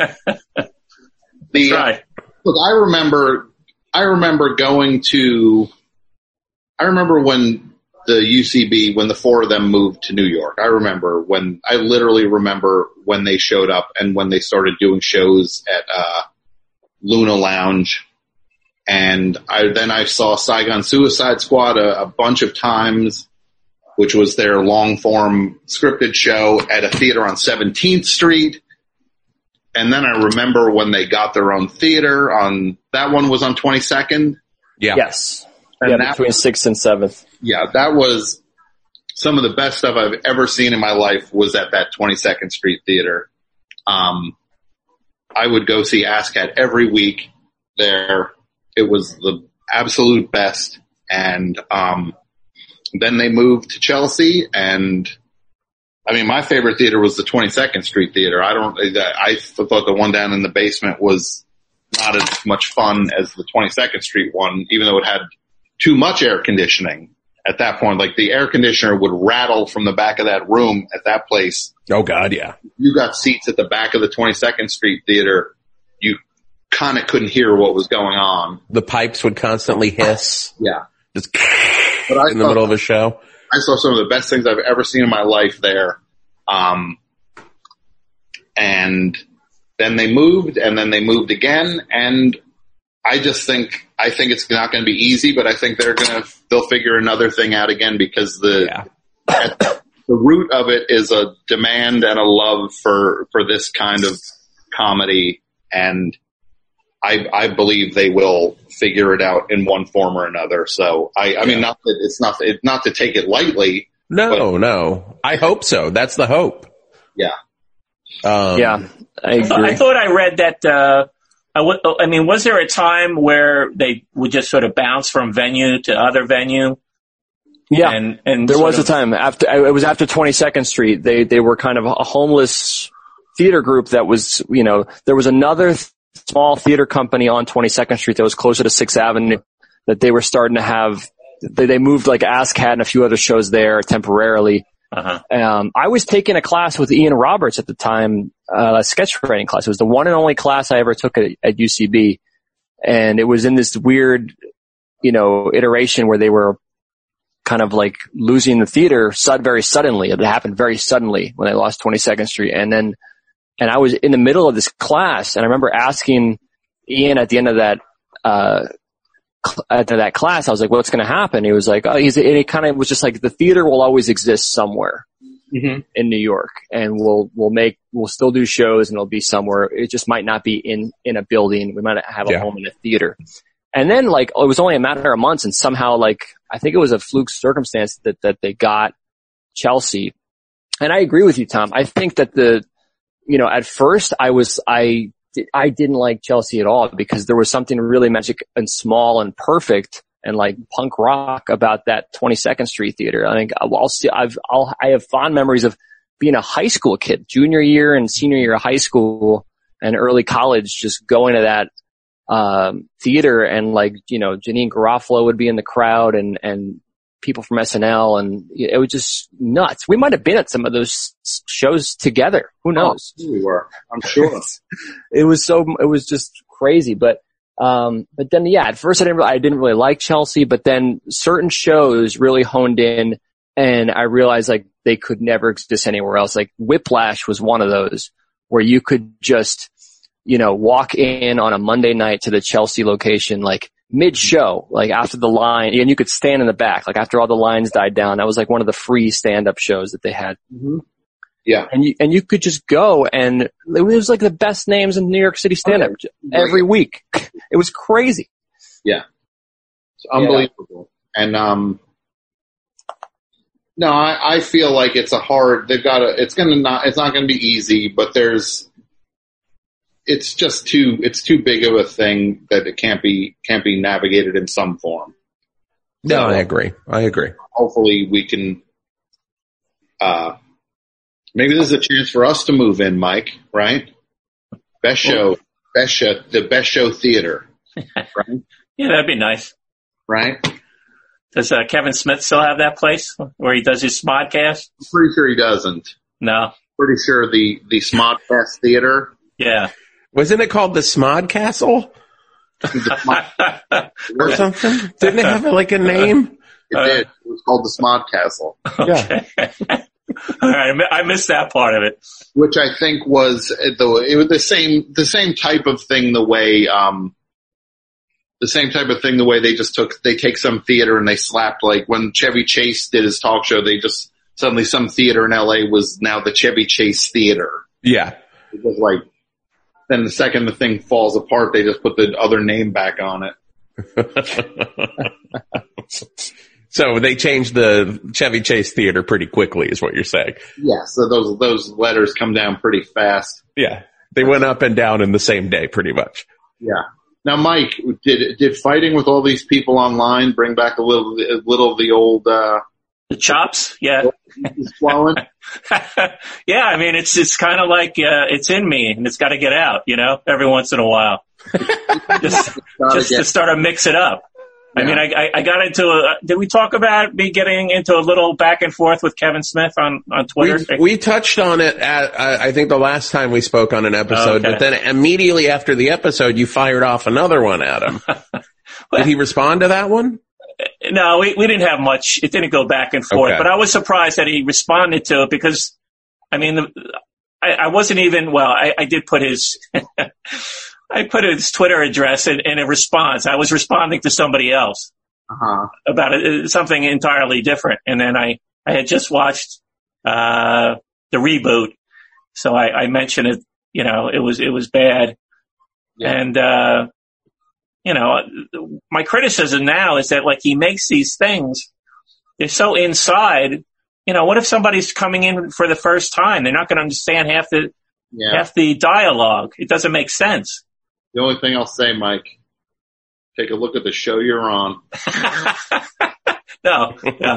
Right. Look, I remember going to, I remember when the UCB, when the four of them moved to New York. I literally remember when they showed up and when they started doing shows at, Luna Lounge. And I saw Saigon Suicide Squad a bunch of times, which was their long form scripted show at a theater on 17th Street. And then I remember when they got their own theater that one was on 22nd. Yeah. Yes. And between 6th and 7th. Yeah, that was some of the best stuff I've ever seen in my life was at that 22nd Street theater. I would go see ASCAT every week there. It was the absolute best. And, then they moved to Chelsea, and I mean, my favorite theater was the 22nd Street Theater. I thought the one down in the basement was not as much fun as the 22nd Street one, even though it had too much air conditioning at that point. Like, the air conditioner would rattle from the back of that room at that place. Oh God, yeah. You got seats at the back of the 22nd Street Theater. You kind of couldn't hear what was going on. The pipes would constantly hiss. Yeah. Just in the middle of a show. I saw some of the best things I've ever seen in my life there. And then they moved, and then they moved again, and I think it's not going to be easy, but I think they'll figure another thing out again, because the root of it is a demand and a love for this kind of comedy, and I believe they will figure it out in one form or another. So I mean, not that it's not to take it lightly. No. I hope so. That's the hope. Yeah. Yeah, I agree. I thought I read that, I mean, was there a time where they would just sort of bounce from venue to other venue? Yeah. And there was a time after 22nd Street, they were kind of a homeless theater group that was, you know, there was another small theater company on 22nd Street that was closer to 6th Avenue that they were starting to have. They moved like ASCAT and a few other shows there temporarily. I was taking a class with Ian Roberts at the time, a sketch writing class. It was the one and only class I ever took at UCB. And it was in this weird, you know, iteration where they were kind of like losing the theater very suddenly. It happened very suddenly when they lost 22nd Street. And then And I was in the middle of this class, and I remember asking Ian at the end of that, after that class, I was like, what's going to happen? He was like, and he kind of was just like, the theater will always exist somewhere in New York, and we'll still do shows, and it'll be somewhere. It just might not be in a building. We might have a home in a theater. And then like, it was only a matter of months, and somehow like, I think it was a fluke circumstance that they got Chelsea. And I agree with you, Tom. I think that at first I didn't like Chelsea at all, because there was something really magic and small and perfect and like punk rock about that 22nd Street Theater. I think I have fond memories of being a high school kid, junior year and senior year of high school and early college, just going to that theater, and like, Janine Garofalo would be in the crowd and people from SNL, and it was just nuts. We might have been at some of those shows together. Who knows? Oh, we were, I'm sure. It was just crazy. But then, at first I didn't really like Chelsea, but then certain shows really honed in, and I realized like they could never exist anywhere else. Like Whiplash was one of those where you could just, walk in on a Monday night to the Chelsea location, like mid-show, like after the line, and you could stand in the back, like after all the lines died down. That was like one of the free stand-up shows that they had. Mm-hmm. Yeah. And you could just go, and it was like the best names in New York City stand-up every week. It was crazy. Yeah. It's unbelievable. Yeah. And, no, I feel like it's it's not going to be easy, but it's too big of a thing that it can't be navigated in some form. No, so, I agree. Hopefully we can, maybe there's a chance for us to move in, Mike, right? The Best Show Theater, right? Yeah, that'd be nice. Right? Does Kevin Smith still have that place where he does his Smodcast? I'm pretty sure he doesn't. No. Pretty sure the Smodcast Theater. Yeah. Wasn't it called the Smod Castle? Or something? Didn't it have like a name? It did. It was called the Smod Castle. Okay. Yeah. All right, I missed that part of it. Which I think was the same type of thing. The way they take some theater and they slapped, like when Chevy Chase did his talk show, they just suddenly some theater in LA was now the Chevy Chase Theater. Yeah. It was like, then the second the thing falls apart, they just put the other name back on it. So they changed the Chevy Chase Theater pretty quickly, is what you're saying. Yeah, so those letters come down pretty fast. Yeah, they went up and down in the same day, pretty much. Yeah. Now, Mike, did fighting with all these people online bring back a little of the old the chops? Yeah. Swallowing? Yeah, I mean it's kind of like it's in me and it's got to get out, every once in a while, just to start to mix it up. Yeah. I mean, I got into did we talk about me getting into a little back and forth with Kevin Smith on Twitter? We touched on it at, I think the last time we spoke on an episode, but then immediately after the episode, you fired off another one at him. Did he respond to that one? No, we didn't have much. It didn't go back and forth, but I was surprised that he responded to it because, I mean, I wasn't even, I did put his, I put his Twitter address in a response. I was responding to somebody else about something entirely different. And then I had just watched, the reboot. So I mentioned it, it was bad. Yeah. And, my criticism now is that like he makes these things, they're so inside, what if somebody's coming in for the first time? They're not going to understand half the dialogue. It doesn't make sense. The only thing I'll say, Mike, take a look at the show you're on. No.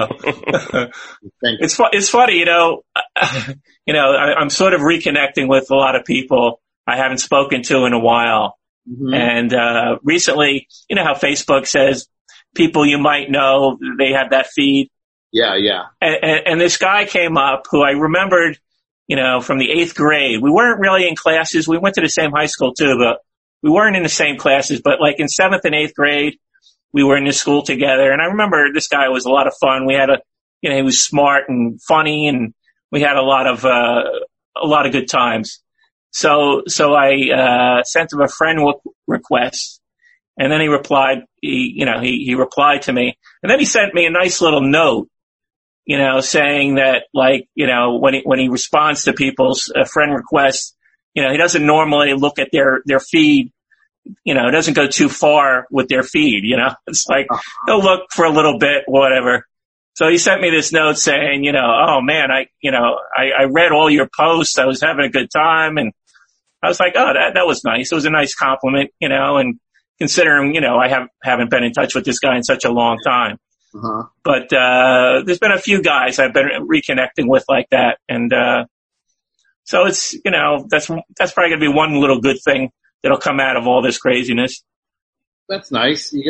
It's funny, I'm sort of reconnecting with a lot of people I haven't spoken to in a while. Mm-hmm. And recently, how Facebook says people you might know, they have that feed. Yeah, yeah. And this guy came up who I remembered, from the 8th grade. We weren't really in classes. We went to the same high school too, but we weren't in the same classes. But like in 7th and 8th grade, we were in the school together. And I remember this guy was a lot of fun. We had he was smart and funny, and we had a lot of good times. So I sent him a friend request, and then he replied. He replied to me, and then he sent me a nice little note, saying that, like, when he responds to people's friend requests, he doesn't normally look at their feed. It doesn't go too far with their feed. It's like he'll look for a little bit, whatever. So he sent me this note saying, oh man, I read all your posts. I was having a good time, and I was like, oh, that was nice. It was a nice compliment, and considering, I haven't been in touch with this guy in such a long time. Uh-huh. But there's been a few guys I've been reconnecting with like that, and so it's, that's probably gonna be one little good thing that'll come out of all this craziness. That's nice. You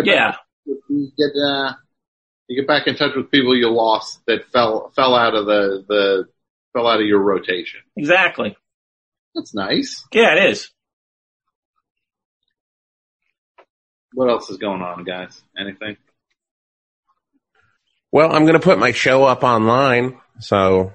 get back in touch with people you lost that fell out of your rotation. Exactly. That's nice. Yeah, it is. What else is going on, guys? Anything? Well, I'm going to put my show up online, so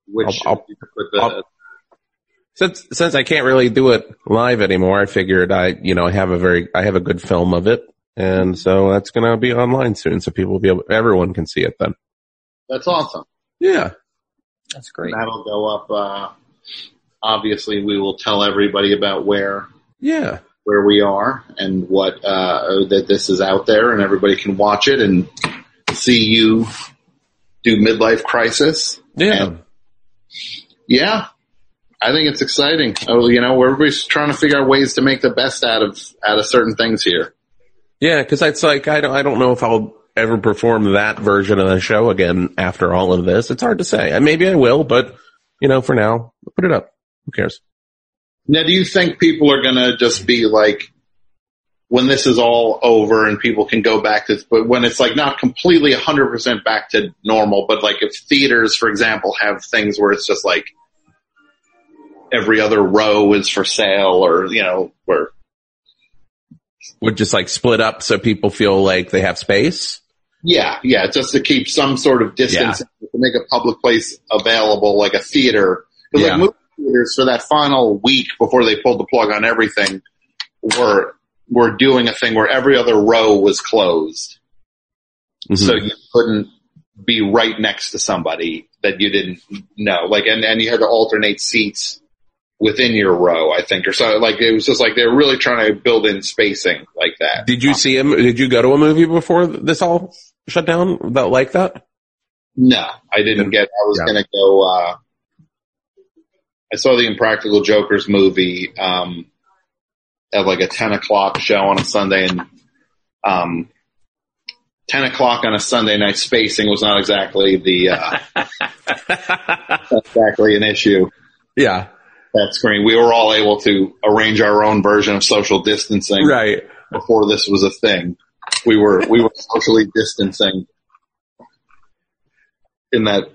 since I can't really do it live anymore, I figured I have a good film of it, and so that's going to be online soon, so everyone can see it then. That's awesome. Yeah, that's great. And that'll go up. Obviously, we will tell everybody about where we are and what that this is out there, and everybody can watch it and see you do Midlife Crisis. Yeah. And I think it's exciting. Everybody's trying to figure out ways to make the best out of certain things here. Yeah, because it's like I don't know if I'll ever perform that version of the show again after all of this. It's hard to say. Maybe I will, but for now, put it up. Who cares? Now, do you think people are going to just be like, when this is all over and people can go back to, but when it's like not completely 100% back to normal, but like if theaters, for example, have things where it's just like every other row is for sale, or, where would just like split up so people feel like they have space? Yeah, just to keep some sort of distance, to make a public place available, like a theater. Because like movie theaters, for that final week before they pulled the plug on everything, were doing a thing where every other row was closed. Mm-hmm. So you couldn't be right next to somebody that you didn't know. Like, and you had to alternate seats within your row, I think, or so. Like, it was just like they were really trying to build in spacing like that. Did you see him? Did you go to a movie before this all shut down like that? No, I didn't I was going to go, I saw the Impractical Jokers movie, at like a 10 o'clock show on a Sunday, and 10 o'clock on a Sunday night spacing was not exactly exactly an issue. Yeah. That screen. We were all able to arrange our own version of social distancing. Right. Before this was a thing. We were socially distancing in that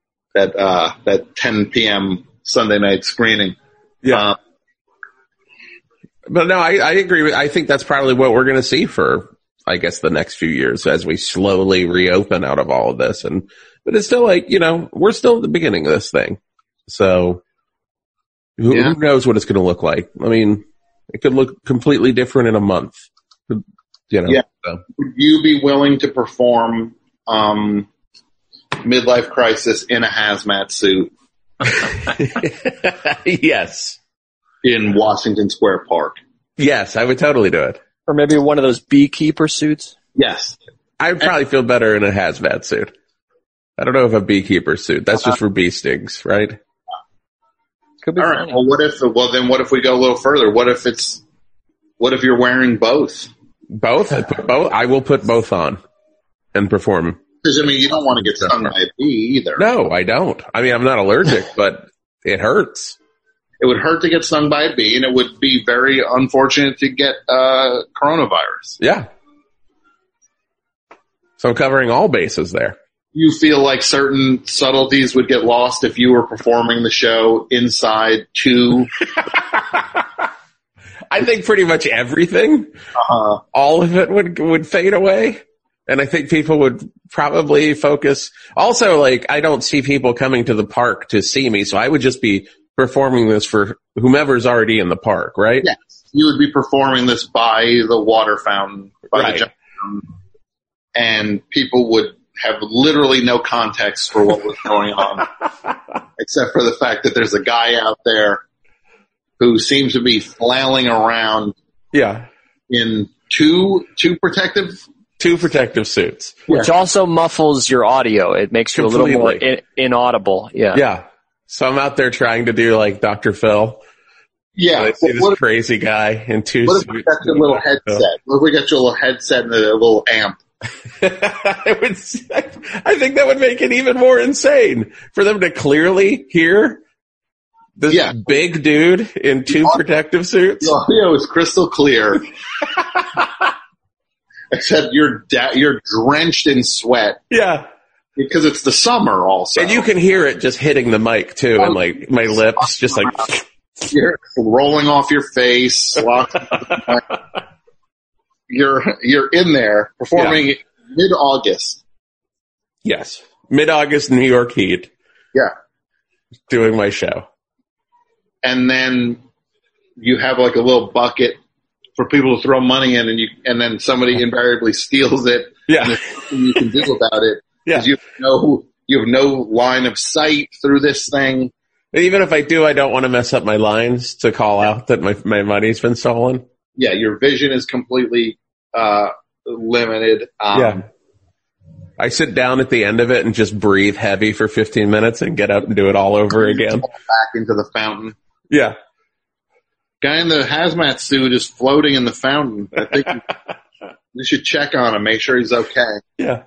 10 p.m. Sunday night screening. Yeah. But no, I agree. I think that's probably what we're going to see for, I guess, the next few years as we slowly reopen out of all of this. But it's still like, we're still at the beginning of this thing. So who knows what it's going to look like? I mean, it could look completely different in a month. Yeah. So. Would you be willing to perform Midlife Crisis in a hazmat suit? Yes. In Washington Square Park. Yes, I would totally do it. Or maybe one of those beekeeper suits. Yes. I would probably feel better in a hazmat suit. I don't know if a beekeeper suit. That's just for bee stings, right? Could be. All right. Well, what if we go a little further? What if you're wearing both? Both? I will put both on and perform. Because, you don't want to get stung by a bee either. No, I don't. I'm not allergic, but it hurts. It would hurt to get stung by a bee, and it would be very unfortunate to get coronavirus. Yeah. So I'm covering all bases there. You feel like certain subtleties would get lost if you were performing the show inside two? I think pretty much everything, all of it would fade away. And I think people would probably focus. Also, like, I don't see people coming to the park to see me, so I would just be performing this for whomever's already in the park, right? Yes. You would be performing this by the water fountain, by the giant fountain, and people would have literally no context for what was going on, except for the fact that there's a guy out there who seems to be flailing around. Yeah. In two protective suits, which also muffles your audio. It makes you a little more inaudible. Yeah. Yeah. So I'm out there trying to do like Dr. Phil. Yeah. I see this crazy guy in two suits. What if we got your little headset? What if we got your little headset and a little amp? I think that would make it even more insane for them to clearly hear this big dude in two protective suits. The audio is crystal clear. Except you're drenched in sweat. Yeah. Because it's the summer also. And you can hear it just hitting the mic too, and like my lips just like you're rolling off your face. You're in there performing mid-August. Yes. Mid-August New York heat. Yeah. Doing my show. And then you have like a little bucket for people to throw money in, and then somebody invariably steals it. Yeah. And there's nothing you can do about it. Yeah. You have no line of sight through this thing. Even if I do, I don't want to mess up my lines to call out that my money's been stolen. Yeah, your vision is completely limited. Yeah. I sit down at the end of it and just breathe heavy for 15 minutes and get up and do it all over again. Back into the fountain. Yeah. Guy in the hazmat suit is floating in the fountain. I think you should check on him, make sure he's okay. Yeah.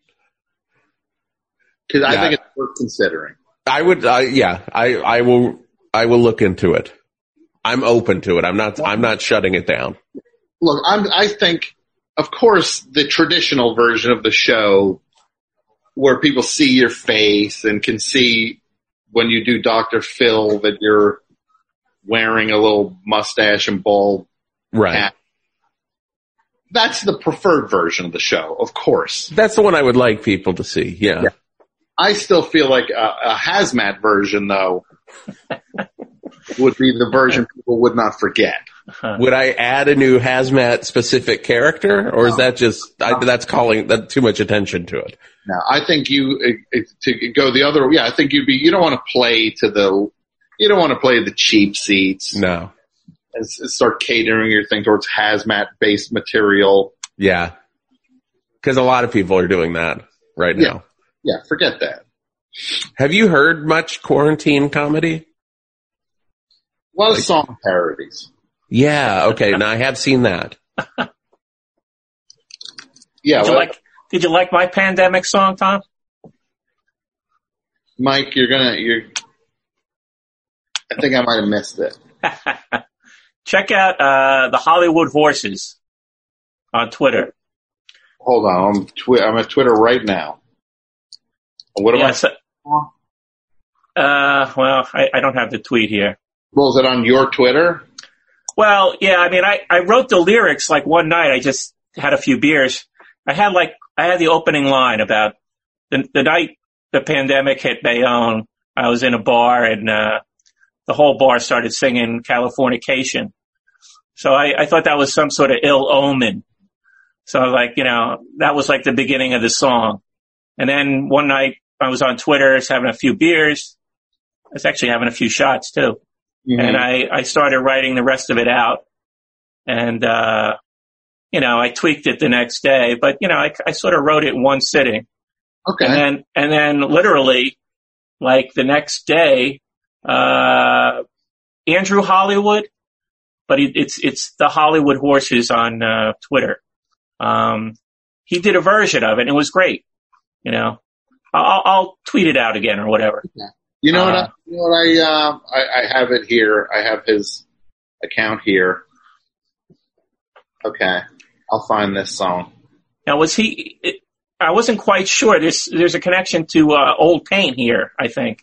Because I think it's worth considering. I would, I will look into it. I'm open to it. I'm not shutting it down. Look, I think, of course, the traditional version of the show where people see your face and can see when you do Dr. Phil that you're wearing a little mustache and bald hat. That's the preferred version of the show, of course. That's the one I would like people to see, yeah. I still feel like a hazmat version, though, would be the version people would not forget. Would I add a new hazmat-specific character, or is that just that's calling that too much attention to it? No, I think to go the other. Yeah, I think you don't want to play the cheap seats. No, and start catering your thing towards hazmat-based material. Yeah, because a lot of people are doing that right now. Yeah, forget that. Have you heard much quarantine comedy? A lot of song parodies. Yeah, okay. Now I have seen that. Yeah. Did you like my pandemic song, Tom? Mike, I think I might have missed it. Check out the Hollywood Horses on Twitter. Hold on, I'm at Twitter right now. What am I? Well, I don't have the tweet here. Well, is it on your Twitter? Well, yeah. I mean, I wrote the lyrics like one night. I just had a few beers. I had the opening line about the night the pandemic hit Bayonne. I was in a bar and the whole bar started singing Californication. So I thought that was some sort of ill omen. So like, that was like the beginning of the song. And then one night I was on Twitter, having a few beers. I was actually having a few shots too. Mm-hmm. And I started writing the rest of it out. And, I tweaked it the next day, but, I sort of wrote it in one sitting. Okay. And then literally, like the next day, Andrew Hollywood, but it's the Hollywood Horses on, Twitter. He did a version of it and it was great. I'll tweet it out again or whatever. Okay. You know what? I have it here. I have his account here. Okay, I'll find this song. Now, I wasn't quite sure. There's a connection to Old Paint here, I think.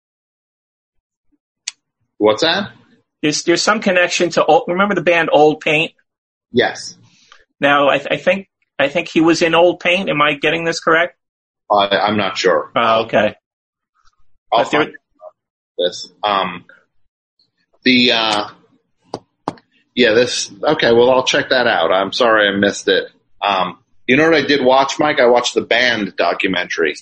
What's that? There's some connection to remember the band Old Paint? Yes. Now, I think he was in Old Paint. Am I getting this correct? I'm not sure. Oh, okay. I'll find this. Okay, well, I'll check that out. I'm sorry I missed it. You know what I did watch, Mike? I watched the Band documentary.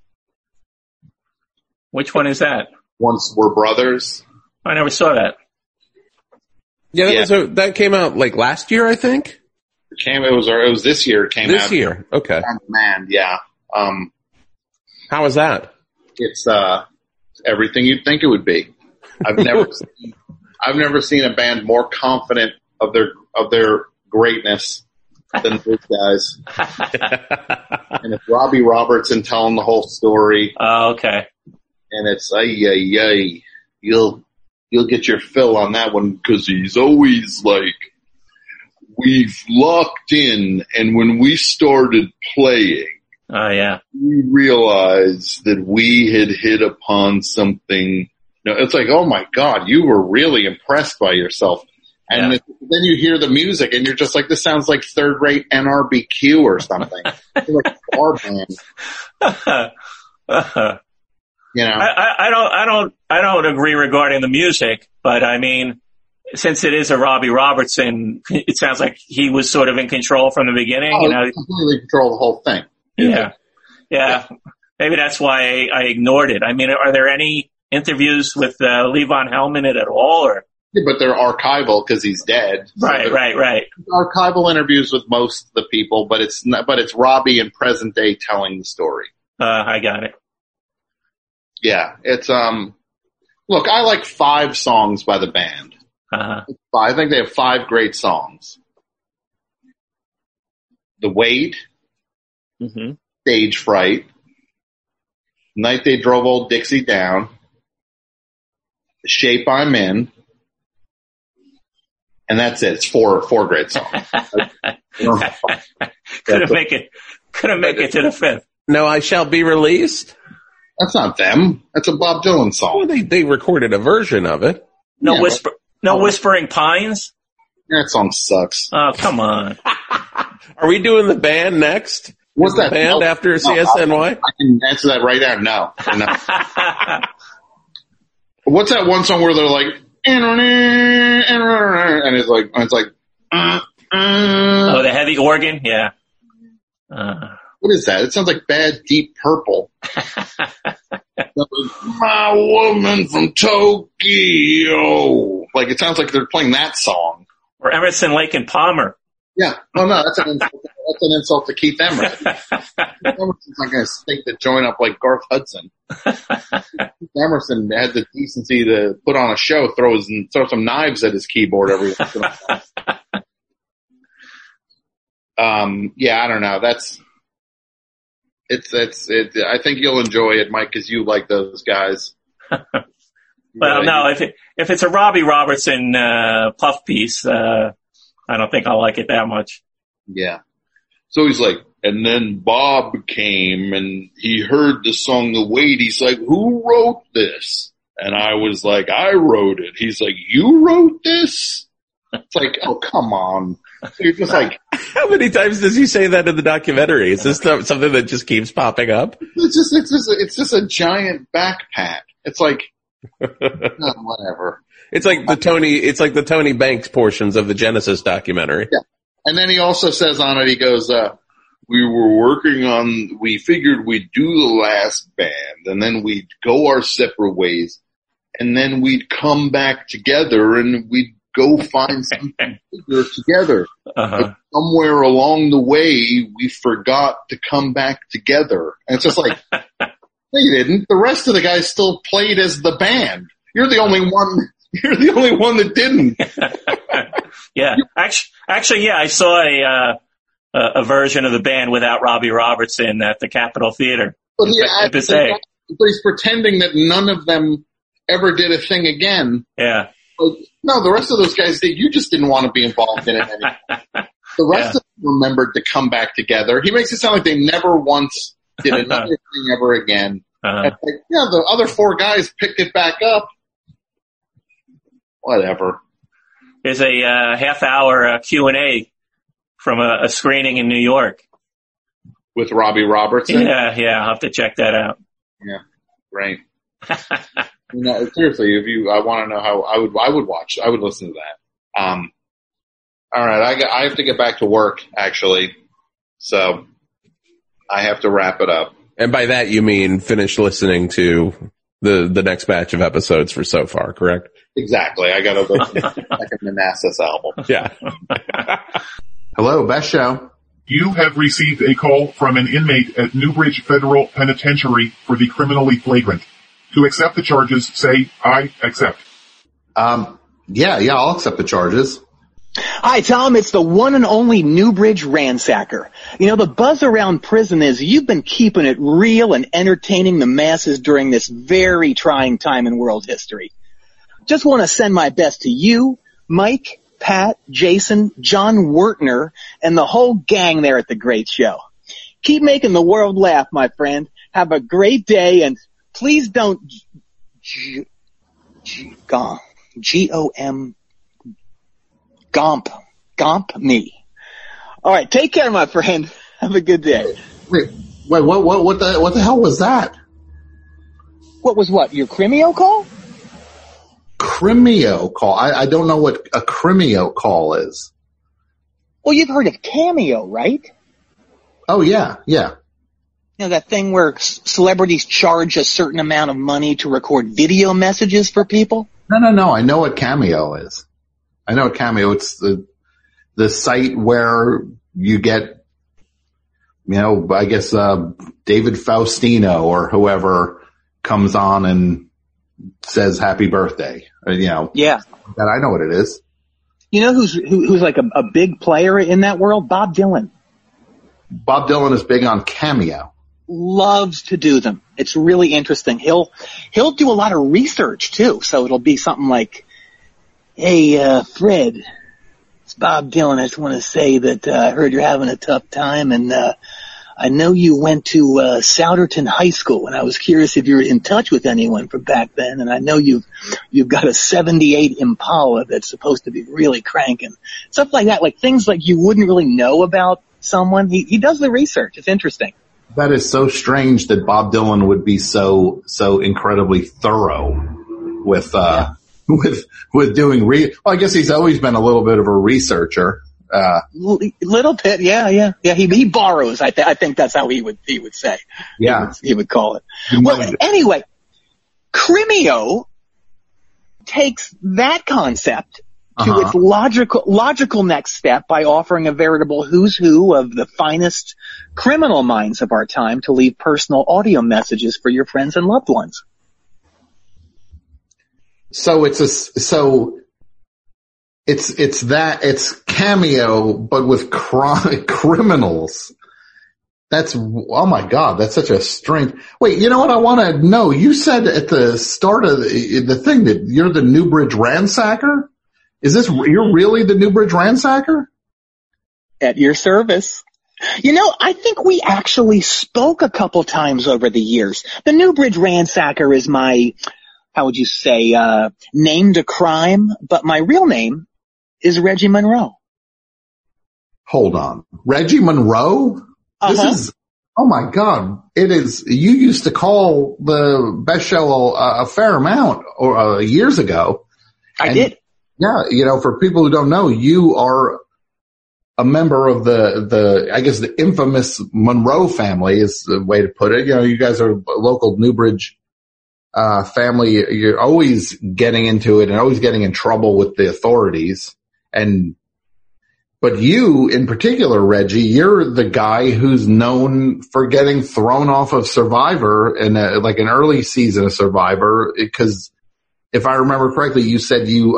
Which one is that? Once We're Brothers. I never saw that. Yeah, that came out like last year, I think. It was this year. It came out this year. Okay. Man, yeah. How was that? It's everything you'd think it would be. I've never seen a band more confident of their greatness than those guys. And it's Robbie Robertson telling the whole story. Oh, okay. And it's you'll get your fill on that one because he's always like, we've locked in, and when we started playing, we realized that we had hit upon something. It's like, oh my God, you were really impressed by yourself. And then you hear the music and you're just like, this sounds like third-rate NRBQ or something. It's like a bar band. I don't agree regarding the music, but I mean, since it is a Robbie Robertson, it sounds like he was sort of in control from the beginning. Completely control the whole thing. Yeah. Maybe that's why I ignored it. I mean, are there any interviews with Lee Von Helm in it at all, or? Yeah, but they're archival because he's dead. So right. Archival interviews with most of the people, but it's Robbie in present day telling the story. I got it. Yeah, it's look, I like 5 songs by the band. I think they have 5 great songs. The Wait, Stage Fright, Night They Drove Old Dixie Down, The Shape I'm In, and that's it. It's 4 great songs. Couldn't make it to the 5th. No, I Shall Be Released. That's not them. That's a Bob Dylan song. Well, they recorded a version of it. No Whispering Pines. That song sucks. Oh, come on. Are we doing the band next? What's that band after CSNY? I can answer that right now. No. What's that one song where they're like, and it's like, oh, the heavy organ, yeah. What is that? It sounds like Bad Deep Purple. My woman from Tokyo. Like, it sounds like they're playing that song. Or Emerson, Lake and Palmer. Yeah. Oh no, that's an insult to Keith Emerson. Keith Emerson's not going to stake the joint up like Garth Hudson. Keith Emerson had the decency to put on a show, throw some knives at his keyboard every once in a while. Yeah, I don't know. I think you'll enjoy it, Mike, because you like those guys. Well, no, if it's a Robbie Robertson puff piece, I don't think I'll like it that much. Yeah. So he's like, and then Bob came and he heard the song The Wait. He's like, who wrote this? And I was like, I wrote it. He's like, you wrote this? It's like, oh, come on. So you're just like, how many times does he say that in the documentary? Is this something that just keeps popping up? It's just a giant backpack. It's like, whatever. It's like the Tony Banks portions of the Genesis documentary. Yeah. And then he also says on it, he goes, we figured we'd do the last band and then we'd go our separate ways and then we'd come back together and we'd go find something bigger together. But somewhere along the way, we forgot to come back together. And it's just like, no, you didn't. The rest of the guys still played as the band. You're the only one that didn't. Yeah. Actually, yeah, I saw a version of the band without Robbie Robertson at the Capitol Theater. But he's pretending that none of them ever did a thing again. Yeah. No, the rest of those guys did. You just didn't want to be involved in it anymore. The rest of them remembered to come back together. He makes it sound like they never once did another thing ever again. The other 4 guys picked it back up. Whatever. There's a half-hour Q&A from a screening in New York. With Robbie Robertson? Yeah, I'll have to check that out. Yeah, right. No, seriously, I want to know how I would watch. I would listen to that. All right, I have to get back to work actually, so I have to wrap it up. And by that you mean finish listening to the next batch of episodes for so far, correct? Exactly. I got to listen to the second Manassas album. Yeah. Hello, Best Show. You have received a call from an inmate at Newbridge Federal Penitentiary for the criminally flagrant. To accept the charges, say, I accept. Yeah, I'll accept the charges. Hi, Tom. It's the one and only Newbridge Ransacker. You know, the buzz around prison is you've been keeping it real and entertaining the masses during this very trying time in world history. Just want to send my best to you, Mike, Pat, Jason, John Wertner, and the whole gang there at the Great Show. Keep making the world laugh, my friend. Have a great day, and please don't Gomp me. All right, take care, my friend. Have a good day. Wait, what the hell was that? What was what? Your Crimeo call? Crimeo call. I don't know what a Crimeo call is. Well, you've heard of Cameo, right? Oh, yeah. You know, that thing where celebrities charge a certain amount of money to record video messages for people? No. I know what Cameo is. I know what Cameo. It's the site where you get, I guess, David Faustino or whoever comes on and says happy birthday. Yeah. That I know what it is. You know who's like a big player in that world? Bob Dylan. Bob Dylan is big on Cameo. Loves to do them. It's really interesting. He'll do a lot of research too. So it'll be something like, hey, Fred, it's Bob Dylan. I just want to say that I heard you're having a tough time, and I know you went to Souderton High School, and I was curious if you were in touch with anyone from back then. And I know you've got a '78 Impala that's supposed to be really cranking. Stuff like that, like things like you wouldn't really know about someone. He does the research. It's interesting. That is so strange that Bob Dylan would be so incredibly thorough with doing well, I guess he's always been a little bit of a researcher. Little bit, yeah. He borrows. I think that's how he would say. Yeah, he would call it. Well, anyway, Crimeo takes that concept to its logical next step by offering a veritable who's who of the finest criminal minds of our time to leave personal audio messages for your friends and loved ones. So it's Cameo, but with criminals. Oh my God, that's such a strange. Wait, you know what I want to know? You said at the start of the thing that you're the Newbridge Ransacker? You're really the Newbridge Ransacker? At your service. You know, I think we actually spoke a couple times over the years. The Newbridge Ransacker is my, how would you say, name to crime, but my real name is Reggie Monroe. Hold on. Reggie Monroe? This is, oh my God. It is, you used to call the Best Show a fair amount years ago. I did. Yeah, for people who don't know, you are a member of I guess the infamous Monroe family is the way to put it. You guys are a local Newbridge family. You're always getting into it and always getting in trouble with the authorities. But you in particular, Reggie, you're the guy who's known for getting thrown off of Survivor in like an early season of Survivor, because if I remember correctly, you said you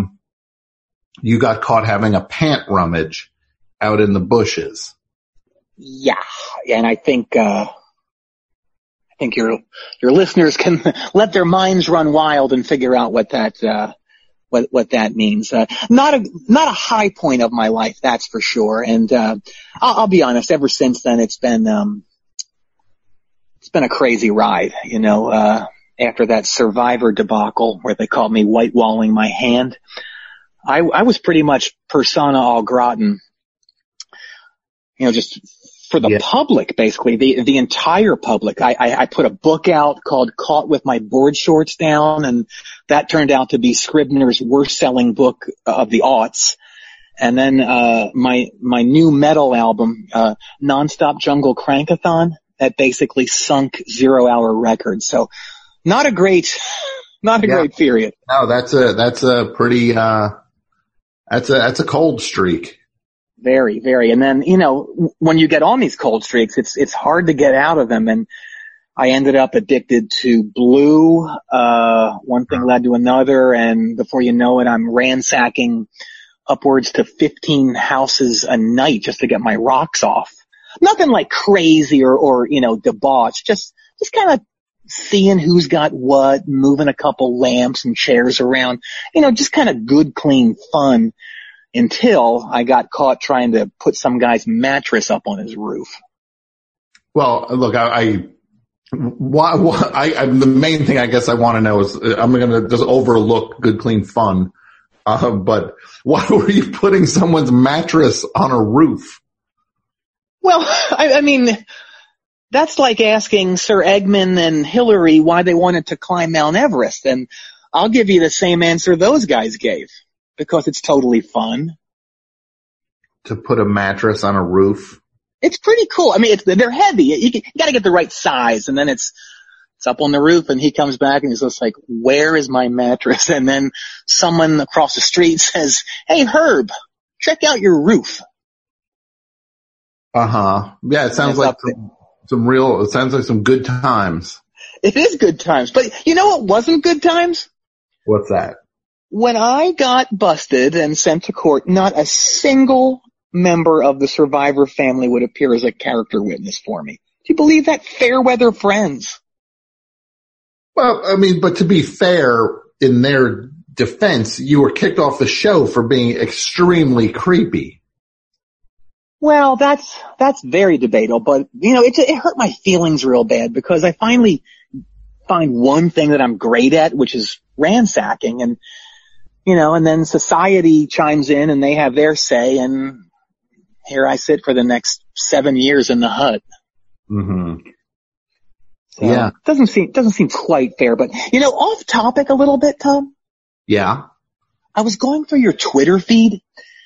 got caught having a pant rummage out in the bushes. Yeah. And I think your listeners can let their minds run wild and figure out what that means. Not a high point of my life, that's for sure. And, I'll be honest, ever since then, it's been a crazy ride, after that Survivor debacle where they called me whitewalling my hand. I was pretty much persona au gratin, just for the public, basically, the entire public. I put a book out called Caught with My Board Shorts Down, and that turned out to be Scribner's worst selling book of the aughts. And then, my new metal album, Nonstop Jungle Crankathon, that basically sunk 0 Hour Records. So not a great period. No, that's a pretty, that's a cold streak. Very, very. And then, when you get on these cold streaks, it's hard to get out of them. And I ended up addicted to Blue. One thing led to another. And before you know it, I'm ransacking upwards to 15 houses a night just to get my rocks off. Nothing like crazy or debauched. Just kind of seeing who's got what, moving a couple lamps and chairs around, just kind of good, clean fun. Until I got caught trying to put some guy's mattress up on his roof. Well, look, the main thing I guess I want to know is I'm going to just overlook good, clean fun. But why were you putting someone's mattress on a roof? Well, I mean, that's like asking Sir Edmund and Hillary why they wanted to climb Mount Everest. And I'll give you the same answer those guys gave. Because it's totally fun. To put a mattress on a roof? It's pretty cool. I mean, they're heavy. You gotta get the right size, and then it's up on the roof, and he comes back and he's just like, where is my mattress? And then someone across the street says, hey, Herb, check out your roof. Uh-huh. Yeah, it sounds like it sounds like some good times. It is good times. But you know what wasn't good times? What's that? When I got busted and sent to court, not a single member of the survivor family would appear as a character witness for me. Do you believe that? Fair weather friends. Well, I mean, but to be fair, in their defense, you were kicked off the show for being extremely creepy. Well, that's very debatable, but it hurt my feelings real bad because I finally find one thing that I'm great at, which is ransacking, and then society chimes in and they have their say, and here I sit for the next 7 years in the hut. Mm-hmm. So yeah. Doesn't seem quite fair, but off topic a little bit, Tom. Yeah. I was going through your Twitter feed,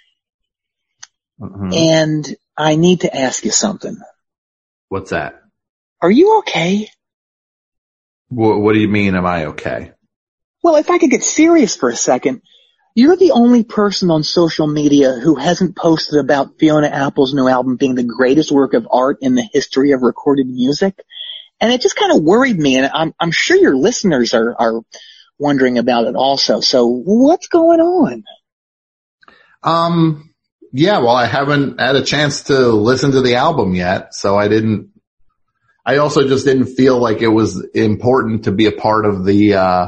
and I need to ask you something. What's that? Are you okay? What do you mean, am I okay? Well, if I could get serious for a second, you're the only person on social media who hasn't posted about Fiona Apple's new album being the greatest work of art in the history of recorded music. And it just kind of worried me, and I'm sure your listeners are wondering about it also. So what's going on? Yeah, well, I haven't had a chance to listen to the album yet, so I also just didn't feel like it was important to be a part of the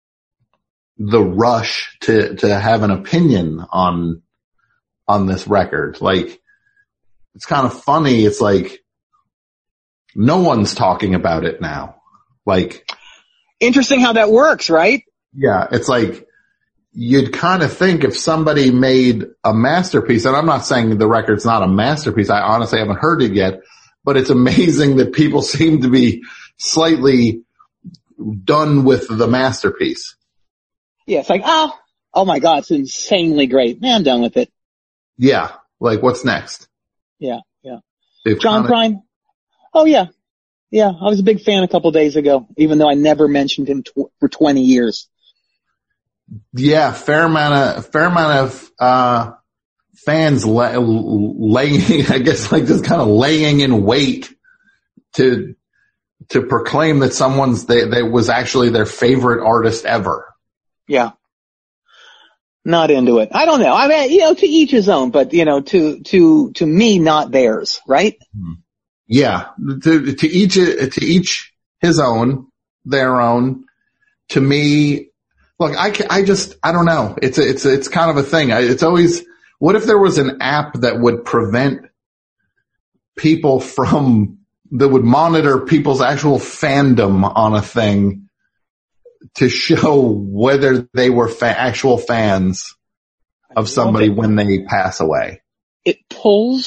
rush to have an opinion on this record. Like, it's kind of funny. It's like no one's talking about it now. Like, interesting how that works, right? Yeah. It's like you'd kind of think if somebody made a masterpiece, and I'm not saying the record's not a masterpiece. I honestly haven't heard it yet, but it's amazing that people seem to be slightly done with the masterpiece. Yeah, it's like, oh my God, it's insanely great. Man, I'm done with it. Yeah, like what's next? Yeah. John Prine? Oh yeah. Yeah, I was a big fan a couple days ago, even though I never mentioned him for 20 years. Yeah, fair amount of fans laying, I guess, like just kind of laying in wait to proclaim that that was actually their favorite artist ever. Yeah. Not into it. I don't know. I mean, to each his own, but to me, not theirs, right? Yeah. To each his own, their own. To me, look, I don't know. It's kind of a thing. It's always, what if there was an app that would prevent people that would monitor people's actual fandom on a thing to show whether they were actual fans of somebody when they pass away? It pulls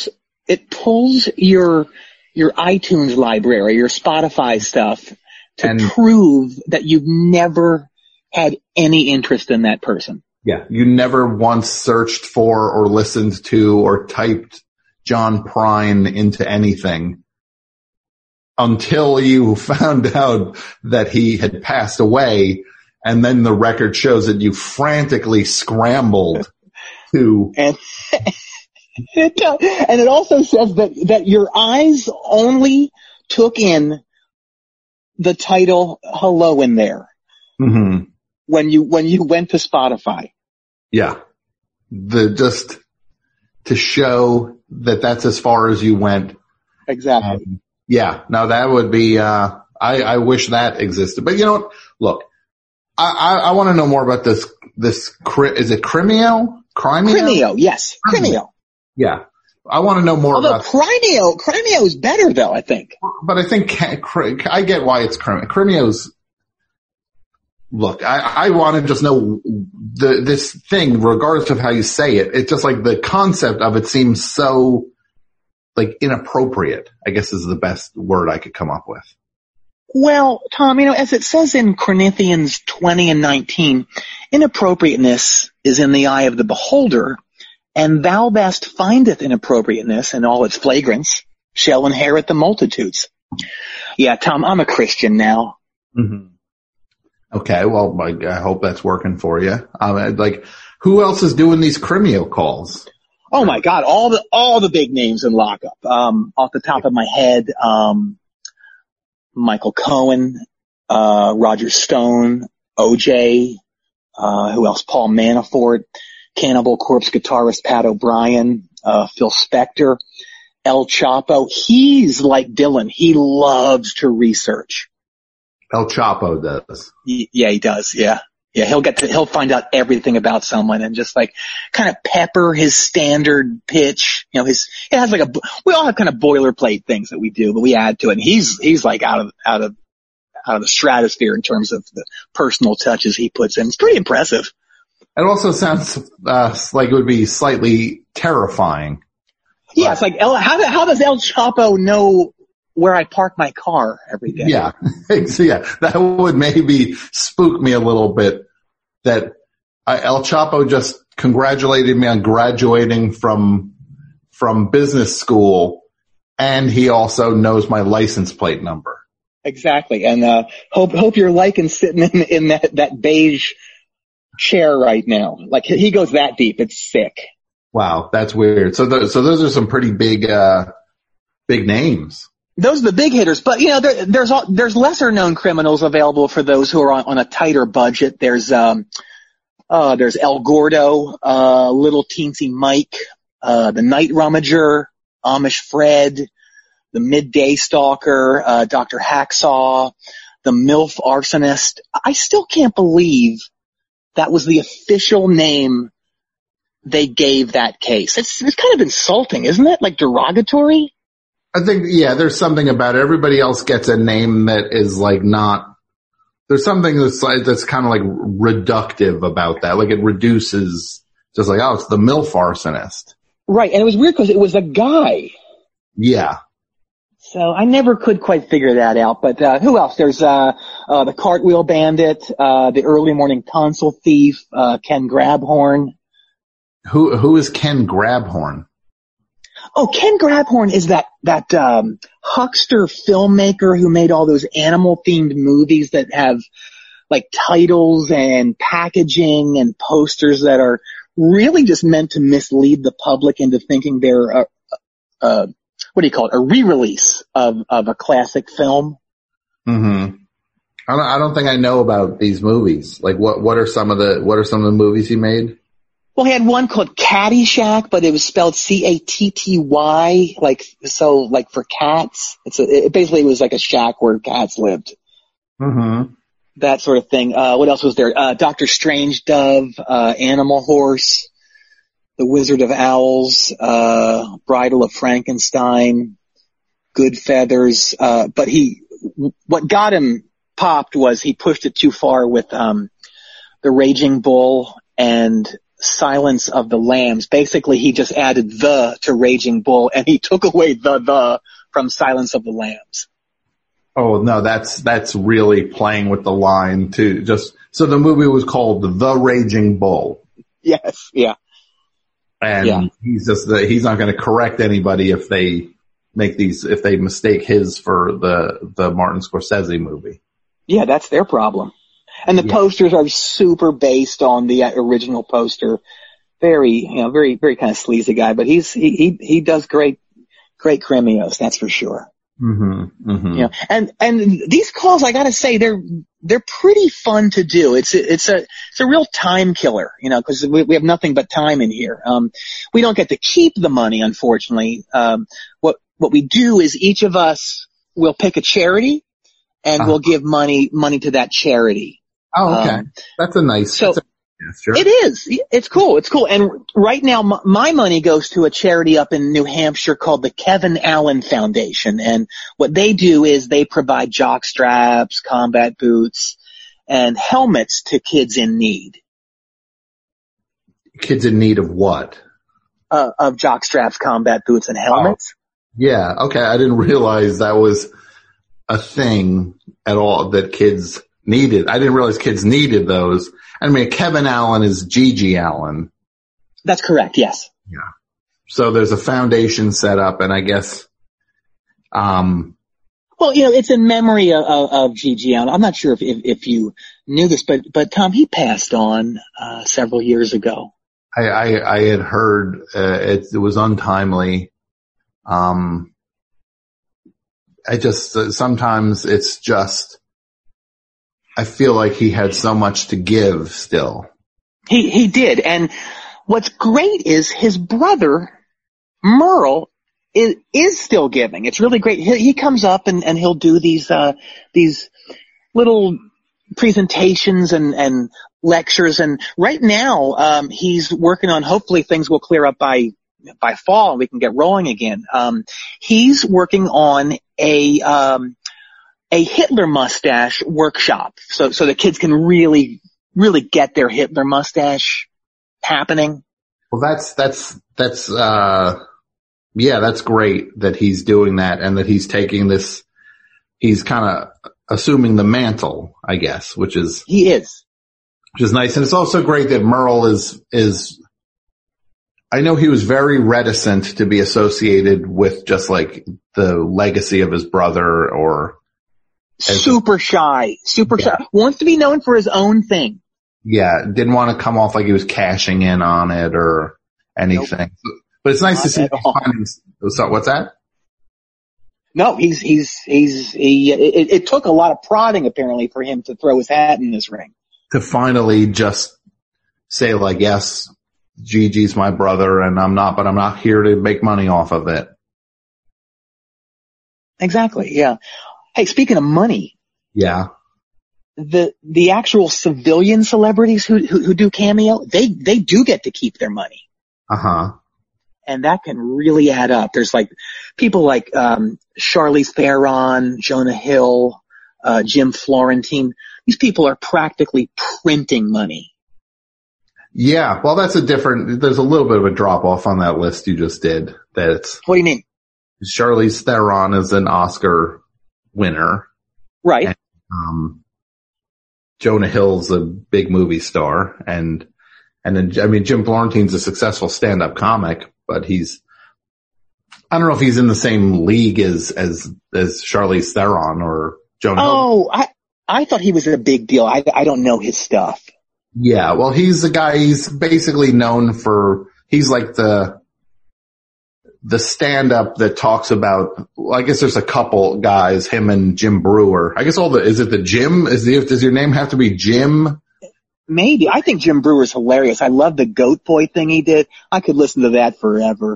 it pulls your iTunes library, your Spotify stuff to prove that you've never had any interest in that person. Yeah. You never once searched for or listened to or typed John Prine into anything until you found out that he had passed away. And then the record shows that you frantically scrambled to. And it also says that your eyes only took in the title "Hello" in there. Mm-hmm. When you went to Spotify. Yeah. Just to show that that's as far as you went. Exactly. Yeah. No, that would be, I wish that existed. But you know what? Look, I want to know more about this, is it Crimeo? Crimeo, yes. Crimeo. Yeah. I want to know more about Crimeo is better though, I think. But I think I get why it's Crimeo. Crimeo's, look, I want to just know this thing, regardless of how you say it. It's just like the concept of it seems so like inappropriate, I guess is the best word I could come up with. Well, Tom, as it says in Corinthians 20 and 19, inappropriateness is in the eye of the beholder, and thou that findeth inappropriateness in all its flagrance shall inherit the multitudes. Yeah, Tom, I'm a Christian now. Mm-hmm. Okay, well, I hope that's working for you. Like, who else is doing these Crimeo calls? Oh my God, all the big names in lockup. Off the top of my head, Michael Cohen, Roger Stone, OJ, who else? Paul Manafort, Cannibal Corpse guitarist Pat O'Brien, Phil Spector, El Chapo. He's like Dylan. He loves to research. El Chapo does. Yeah, he does. Yeah. Yeah, he'll find out everything about someone and just like kind of pepper his standard pitch. It has like we all have kind of boilerplate things that we do, but we add to it. And he's like out of the stratosphere in terms of the personal touches he puts in. It's pretty impressive. It also sounds, like it would be slightly terrifying. Yeah, it's like, how does El Chapo know where I park my car every day? Yeah. Yeah. That would maybe spook me a little bit that El Chapo just congratulated me on graduating from business school, and he also knows my license plate number. Exactly. And, hope you're liking sitting in that beige chair right now. Like he goes that deep. It's sick. Wow. That's weird. So those are some pretty big names. Those are the big hitters, but there's lesser known criminals available for those who are on a tighter budget. There's El Gordo, Little Teensy Mike, the Night Rummager, Amish Fred, the Midday Stalker, Dr. Hacksaw, the MILF Arsonist. I still can't believe that was the official name they gave that case. It's kind of insulting, isn't it? Like derogatory? I think, yeah, there's something about it. Everybody else gets a name that is like not, there's something that's kind of like reductive about that. Like it reduces, just like, oh, it's the MILF Arsonist. Right. And it was weird because it was a guy. Yeah. So I never could quite figure that out. But, who else? There's, the Cartwheel Bandit, the Early Morning Tonsil Thief, Ken Grabhorn. Who is Ken Grabhorn? Oh, Ken Grabhorn is that huckster filmmaker who made all those animal themed movies that have like titles and packaging and posters that are really just meant to mislead the public into thinking they're a re-release of a classic film. Mm-hmm. I don't think I know about these movies. Like what are some of the movies he made? Well, he had one called Caddyshack, but it was spelled Catty, like for cats. It basically was like a shack where cats lived. Mm-hmm. That sort of thing. What else was there? Dr. Strange Dove, Animal Horse, The Wizard of Owls, Bridal of Frankenstein, Good Feathers. But what got him popped was he pushed it too far with, The Raging Bull and Silence of the Lambs. Basically, he just added the to Raging Bull, and he took away the from Silence of the Lambs. Oh no, that's really playing with the line too. So the movie was called The Raging Bull. Yes, yeah. And he's not going to correct anybody if they mistake his for the Martin Scorsese movie. Yeah, that's their problem. And the posters are super based on the original poster. Very kind of sleazy guy, but he does great cameos, that's for sure. Mm-hmm. Mm-hmm. You know, and these calls, I gotta say, they're pretty fun to do. It's a real time killer, you know, because we have nothing but time in here. We don't get to keep the money, unfortunately. What we do is each of us will pick a charity and we'll give money to that charity. Oh, okay. That's a nice. So sure. It is. It's cool. It's cool. And right now, my money goes to a charity up in New Hampshire called the Kevin Allen Foundation. And what they do is they provide jock straps, combat boots, and helmets to kids in need. Kids in need of what? Of jock straps, combat boots, and helmets. Oh. Yeah. Okay. I didn't realize that was a thing at all that kids needed. I didn't realize kids needed those. I mean, Kevin Allen is Gigi Allen. That's correct, yes. Yeah. So there's a foundation set up, and I guess, well, you know, it's in memory of Gigi Allen. I'm not sure if you knew this, but Tom, he passed on, several years ago. I had heard, it was untimely. Sometimes it's just, I feel like he had so much to give still. He did. And what's great is his brother, Merle, is still giving. It's really great. He comes up and he'll do these little presentations and lectures. And right now, he's working on, hopefully things will clear up by fall and we can get rolling again. He's working on a Hitler mustache workshop. So the kids can really get their Hitler mustache happening. Well, that's great that he's doing that and that he's taking this, he's kind of assuming the mantle, I guess, which is nice. And it's also great that Merle is, I know he was very reticent to be associated with just like the legacy of his brother or super shy, wants to be known for his own thing. Yeah. Didn't want to come off like he was cashing in on it or anything. Nope. But it's nice to see what's that? No, it took a lot of prodding apparently for him to throw his hat in this ring. To finally just say like, yes, Gigi's my brother and I'm not here to make money off of it. Exactly. Yeah. Hey, speaking of money. Yeah. The actual civilian celebrities who do cameo, they do get to keep their money. Uh-huh. And that can really add up. There's like people like, Charlize Theron, Jonah Hill, Jim Florentine. These people are practically printing money. Yeah. Well, there's a little bit of a drop off on that list you just did. What do you mean? Charlize Theron is an Oscar winner. Right. And, Jonah Hill's a big movie star and then, I mean, Jim Florentine's a successful stand-up comic, but I don't know if he's in the same league as Charlize Theron or Jonah Hill. Oh, I thought he was a big deal. I don't know his stuff. Yeah. Well, he's the guy, he's basically known for, he's like the stand-up that talks about, well, I guess there's a couple guys, him and Jim Brewer. I guess is it the Jim? Does your name have to be Jim? Maybe. I think Jim Brewer's hilarious. I love the goat boy thing he did. I could listen to that forever.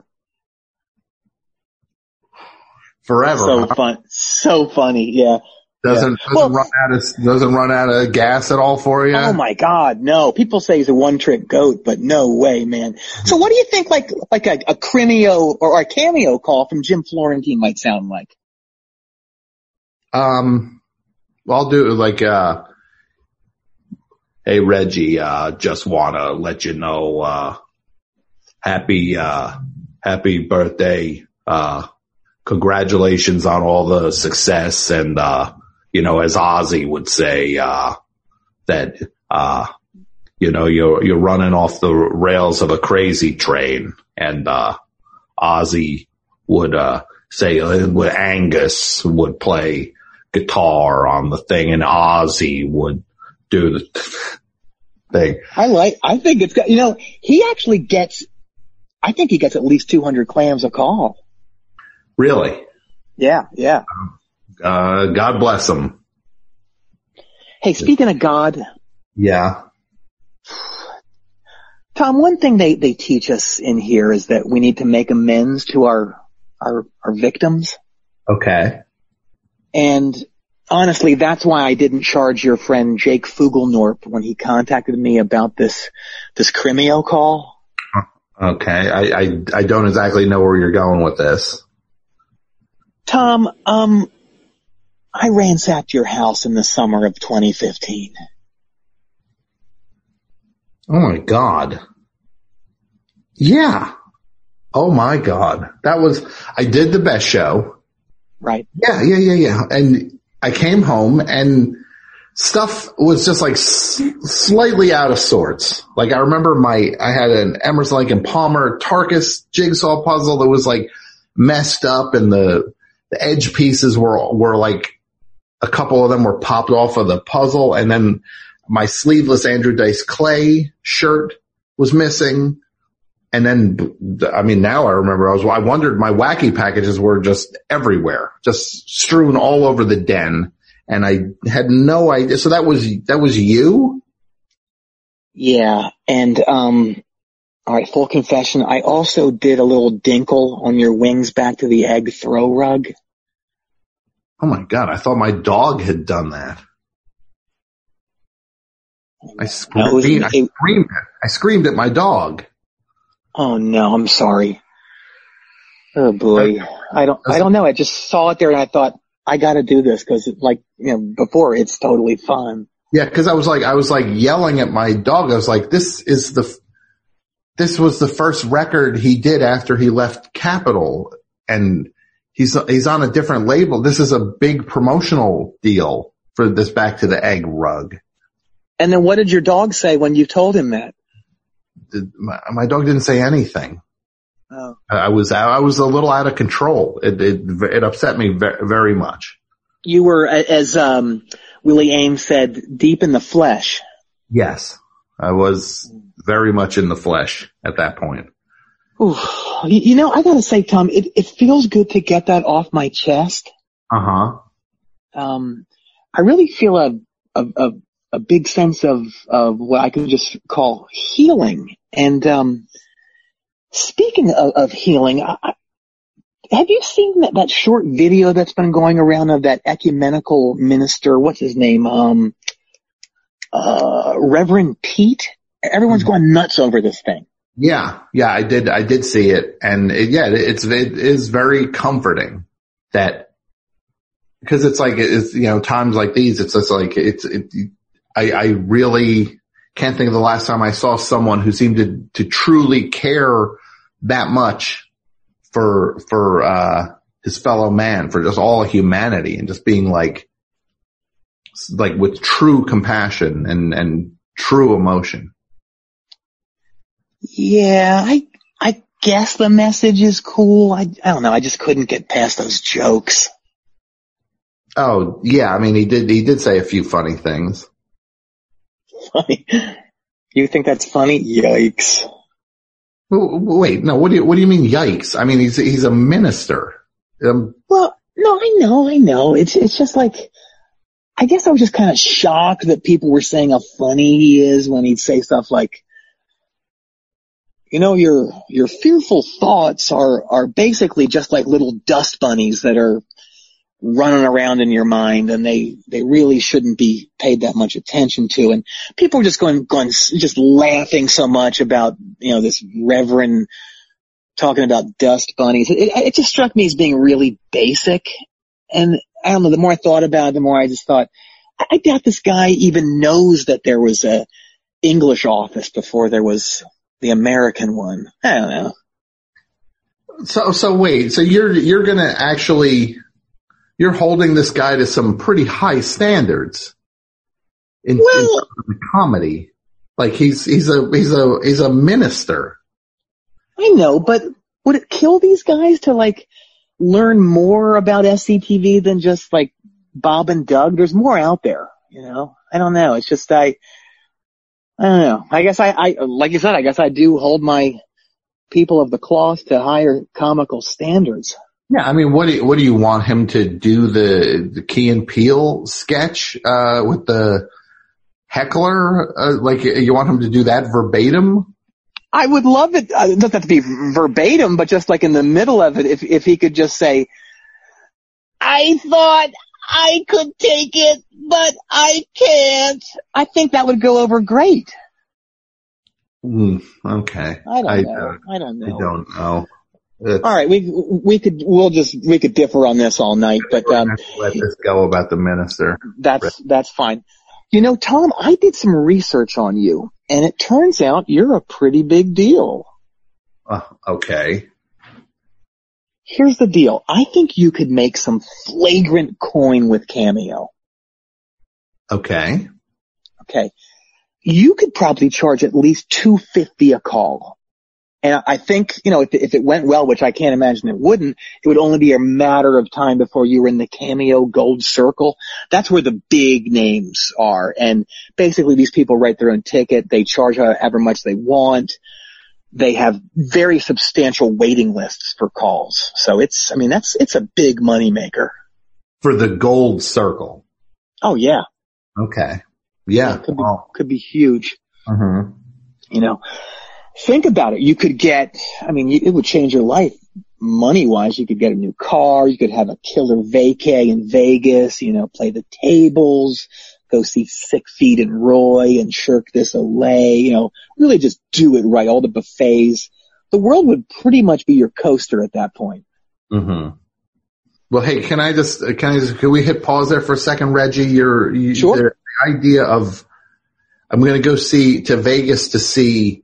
Forever. So fun. So funny. Yeah. Doesn't run out of gas at all for you? Oh my God, no. People say he's a one-trick goat, but no way, man. So what do you think like a cameo or a cameo call from Jim Florentine might sound like? I'll do like, Hey, Reggie, just want to let you know, happy birthday. Congratulations on all the success. And, as Ozzy would say, that, you're running off the rails of a crazy train. And, Ozzy would, say, Angus would play guitar on the thing and Ozzy would do the thing. I think it's got, he actually gets, I think he gets at least 200 clams a call. Really? Yeah. God bless him. Hey, speaking of God. Yeah. Tom, one thing they teach us in here is that we need to make amends to our victims. Okay. And honestly, that's why I didn't charge your friend Jake Fugelnorp when he contacted me about this Crimeo call. Okay. I don't exactly know where you're going with this. Tom, I ransacked your house in the summer of 2015. Oh my God. Yeah. Oh my God. I did the Best Show. Right. Yeah. And I came home and stuff was just like slightly out of sorts. Like I remember I had an Emerson, Lake and Palmer Tarkus jigsaw puzzle that was like messed up and the edge pieces were like a couple of them were popped off of the puzzle. And then my sleeveless Andrew Dice Clay shirt was missing. And then, now I remember I wondered my wacky packages were just everywhere, just strewn all over the den. And I had no idea. So that was you? Yeah. And, all right, full confession. I also did a little dinkle on your wings back to the egg throw rug. Oh my God. I thought my dog had done that. I screamed at my dog. Oh no, I'm sorry. Oh boy. I don't know. I just saw it there and I thought, I gotta do this because before it's totally fun. Yeah, cause I was like yelling at my dog. I was like, this was the first record he did after he left Capitol and he's on a different label. This is a big promotional deal for this Back to the Egg rug. And then what did your dog say when you told him that? My dog didn't say anything. Oh. I was a little out of control. It upset me very much. You were, as Willie Ames said, deep in the flesh. Yes, I was very much in the flesh at that point. Ooh. I gotta say, Tom, it feels good to get that off my chest. Uh-huh. I really feel a big sense of what I could just call healing. And speaking of healing, have you seen that short video that's been going around of that ecumenical minister? What's his name? Reverend Pete. Everyone's going nuts over this thing. Yeah, I did see it, and it is very comforting that because it's like times like these, it's just like I really can't think of the last time I saw someone who seemed to truly care that much for his fellow man, for just all humanity, and just being like with true compassion and true emotion. Yeah, I guess the message is cool. I don't know. I just couldn't get past those jokes. Oh yeah, he did say a few funny things. Funny? You think that's funny? Yikes. Wait, no. What do you mean? Yikes! He's a minister. Well, no, I know. It's just like, I guess I was just kind of shocked that people were saying how funny he is when he'd say stuff like, your fearful thoughts are basically just like little dust bunnies that are running around in your mind, and they really shouldn't be paid that much attention to. And people are just going just laughing so much about, this reverend talking about dust bunnies. It just struck me as being really basic. And I don't know, the more I thought about it, the more I just thought, I doubt this guy even knows that there was a English office before there was the American one. I don't know. So wait, so you're gonna actually, you're holding this guy to some pretty high standards in comedy. Like he's a minister. I know, but would it kill these guys to like learn more about SCTV than just like Bob and Doug? There's more out there, you know? I don't know. It's just, I don't know. I guess I like you said, I guess I do hold my people of the cloth to higher comical standards. Yeah, I mean, what do you want him to do? The Key and Peele sketch with the heckler? Like you want him to do that verbatim? I would love it. It doesn't have to be verbatim, but just like in the middle of it, if he could just say, "I thought I could take it, but I can't." I think that would go over great. Okay. I don't know. I don't know. All right, we could differ on this all night, but let this go about the minister. That's fine. You know, Tom, I did some research on you, and it turns out you're a pretty big deal. Okay. Here's the deal. I think you could make some flagrant coin with Cameo. Okay. Okay. You could probably charge at least $250 a call. And I think, you know, if it went well, which I can't imagine it wouldn't, it would only be a matter of time before you were in the Cameo Gold Circle. That's where the big names are. And basically these people write their own ticket. They charge however much they want. They have very substantial waiting lists for calls. So it's a big money maker. For the Gold Circle. Oh yeah. Okay. Yeah. Could be huge. Mm-hmm. You know, think about it. You could get, it would change your life money-wise. You could get a new car. You could have a killer vacay in Vegas, you know, play the tables, go see 6 Feet and Roy and Shirk This Olay, you know, really just do it right. All the buffets. The world would pretty much be your coaster at that point. Mm-hmm. Well, hey, can we hit pause there for a second, Reggie? Sure. The idea of, I'm going to go to Vegas to see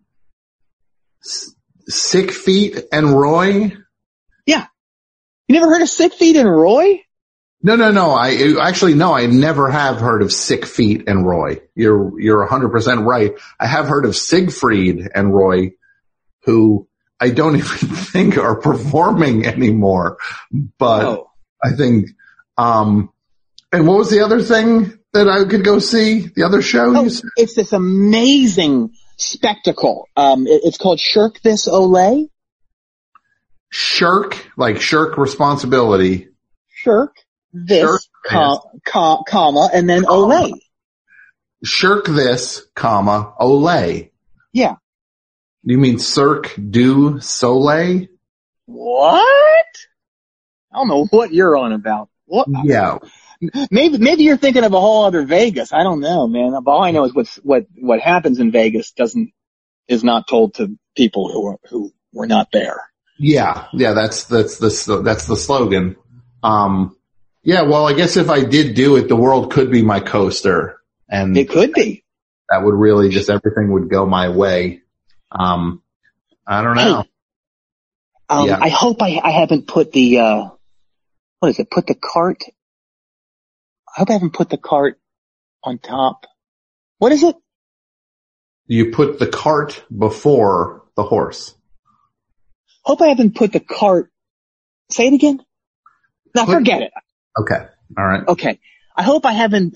6 Feet and Roy. Yeah. You never heard of 6 Feet and Roy? No. I never have heard of 6 Feet and Roy. You're 100% right. I have heard of Siegfried and Roy, who I don't even think are performing anymore. But I think, and what was the other thing that I could go see? The other show? It's this amazing spectacle. It's called Shirk This Olay. Shirk, like shirk responsibility. Shirk this, comma, and then Olay. Shirk this, comma, Olay. Yeah. You mean Cirque du Soleil? What? I don't know what you're on about. What? Yeah. Maybe you're thinking of a whole other Vegas. I don't know, man. All I know is what happens in Vegas is not told to people who were not there. Yeah. That's the slogan. Yeah. Well, I guess if I did do it, the world could be my coaster, and it could be. That would really just everything would go my way. I don't know. Yeah. I hope I haven't put the put the cart. I hope I haven't put the cart on top. What is it? You put the cart before the horse. Hope I haven't put the cart. Say it again. No, forget it. Okay. All right. Okay. I hope I haven't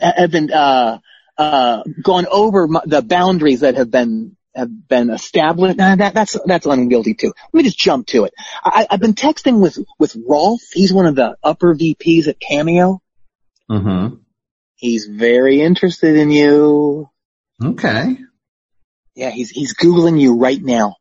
gone over the boundaries that have been established. Nah, that's unwieldy too. Let me just jump to it. I've been texting with Rolf. He's one of the upper VPs at Cameo. Mm-hmm. He's very interested in you. Okay. Yeah, he's Googling you right now.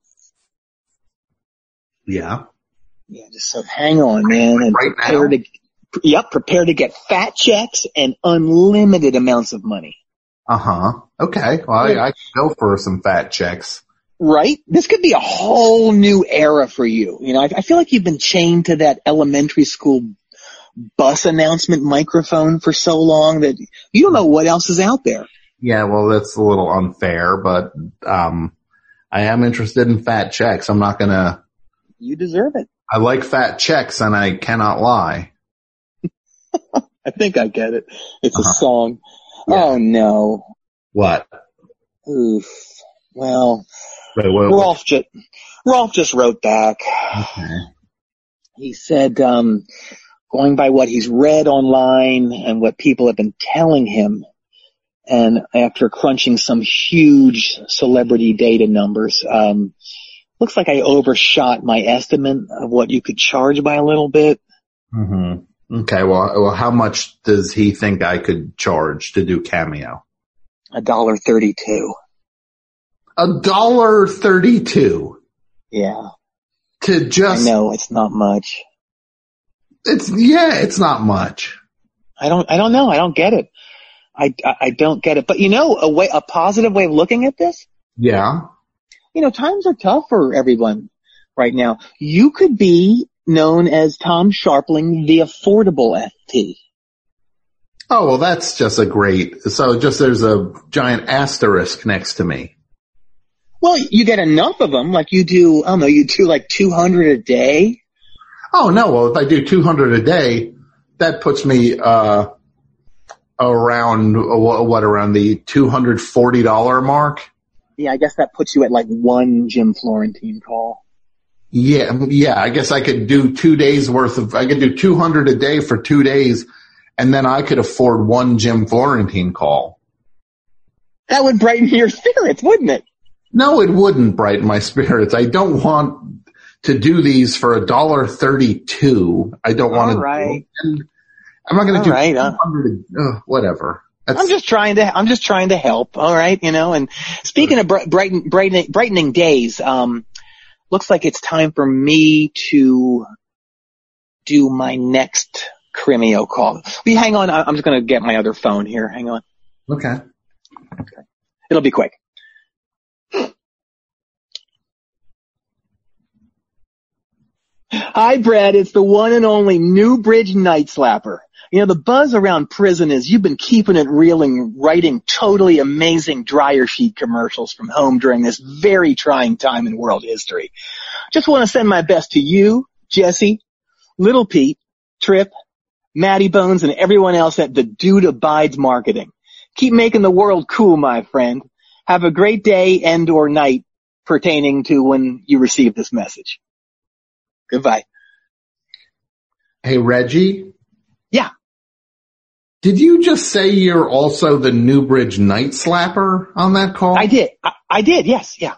Yeah. Yeah, just so hang on, man. And right now? Prepare to get fat checks and unlimited amounts of money. Uh-huh. Okay. Well, I could go for some fat checks. Right? This could be a whole new era for you. You know, I feel like you've been chained to that elementary school bus announcement microphone for so long that you don't know what else is out there. Yeah, well, that's a little unfair, but I am interested in fat checks. I'm not gonna. You deserve it. I like fat checks, and I cannot lie. I think I get it. It's a song. Yeah. Oh no. What? Oof. Well, wait, Rolf just wrote back. Okay. He said, going by what he's read online and what people have been telling him, and after crunching some huge celebrity data numbers, looks like I overshot my estimate of what you could charge by a little bit. Mm-hmm. Okay, well, how much does he think I could charge to do Cameo? $1.32. $1.32? Yeah. To just... I know, it's not much. It's not much. I don't know. I don't get it. I don't get it. But a positive way of looking at this? Yeah. Times are tough for everyone right now. You could be known as Tom Sharpling, the affordable FT. Oh, well, that's just there's a giant asterisk next to me. Well, you get enough of them, like you do, you do like 200 a day. Oh, no, well, if I do 200 a day, that puts me, around the $240 mark? Yeah, I guess that puts you at like one Jim Florentine call. Yeah, I guess I could do 2 days I could do 200 a day for 2 days, and then I could afford one Jim Florentine call. That would brighten your spirits, wouldn't it? No, it wouldn't brighten my spirits. I don't want to do these for $1.32. I don't want to. Right. I'm not going to do 200. Whatever. I'm just trying to help. All right. And speaking of brightening days, looks like it's time for me to do my next Crimeo call. Will you hang on? I'm just going to get my other phone here. Hang on. Okay. It'll be quick. Hi, Brad. It's the one and only Newbridge Night Slapper. The buzz around prison is you've been keeping it real and writing totally amazing dryer sheet commercials from home during this very trying time in world history. Just want to send my best to you, Jesse, Little Pete, Trip, Matty Bones, and everyone else at the Dude Abides Marketing. Keep making the world cool, my friend. Have a great day and or night pertaining to when you receive this message. Goodbye. Hey, Reggie? Yeah. Did you just say you're also the Newbridge Night Slapper on that call? I did. I did, yes. Yeah.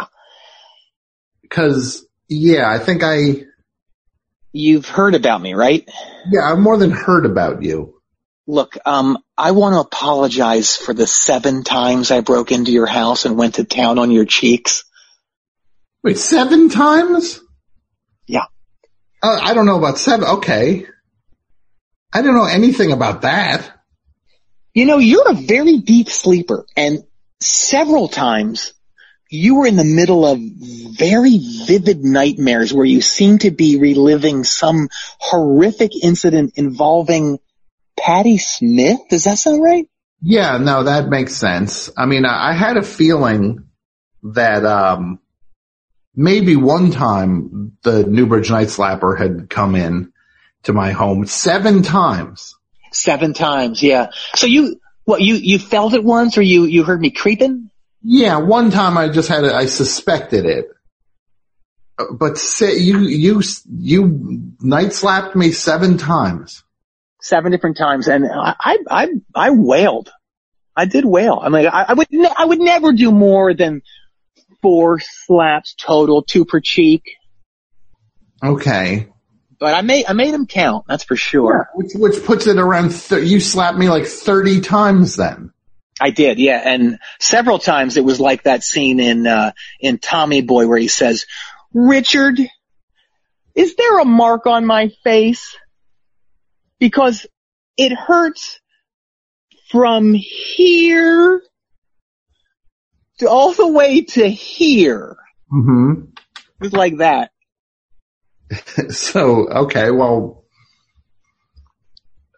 Because, I think You've heard about me, right? Yeah, I've more than heard about you. Look, I want to apologize for the 7 times I broke into your house and went to town on your cheeks. Wait, 7 times? Yeah. I don't know about 7. Okay. I don't know anything about that. You're a very deep sleeper, and several times you were in the middle of very vivid nightmares where you seem to be reliving some horrific incident involving Patti Smith. Does that sound right? Yeah, no, that makes sense. I mean, I had a feeling that maybe one time the Newbridge Night Slapper had come in to my home 7 times. 7 times, yeah. So you felt it once, or you heard me creeping? Yeah, one time I suspected it. But you night slapped me 7 times. 7 different times, and I wailed. I did wail. I mean, I would never do more than 4 slaps total, 2 per cheek. Okay. But I made them count, that's for sure. Yeah, which puts it around, you slapped me like 30 times then. I did, yeah. And several times it was like that scene in Tommy Boy where he says, Richard, is there a mark on my face? Because it hurts from here to all the way to here. Mm-hmm. It was like that. So, okay, well,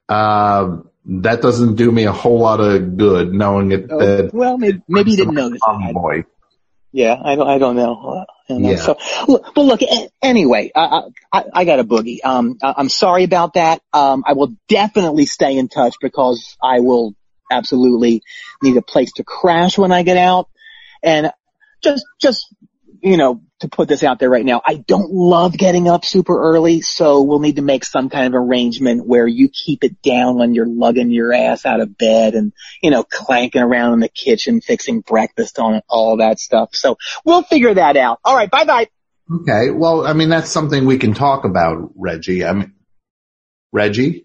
that doesn't do me a whole lot of good knowing it. Well, maybe you didn't notice it. Boy. Yeah, I don't know. Yeah. So, look. Anyway, I got a boogie. I'm sorry about that. I will definitely stay in touch because I will absolutely need a place to crash when I get out. And just to put this out there right now, I don't love getting up super early, so we'll need to make some kind of arrangement where you keep it down when you're lugging your ass out of bed and, clanking around in the kitchen, fixing breakfast on it, all that stuff. So we'll figure that out. All right. Bye-bye. Okay. Well, I mean, that's something we can talk about, Reggie. Reggie?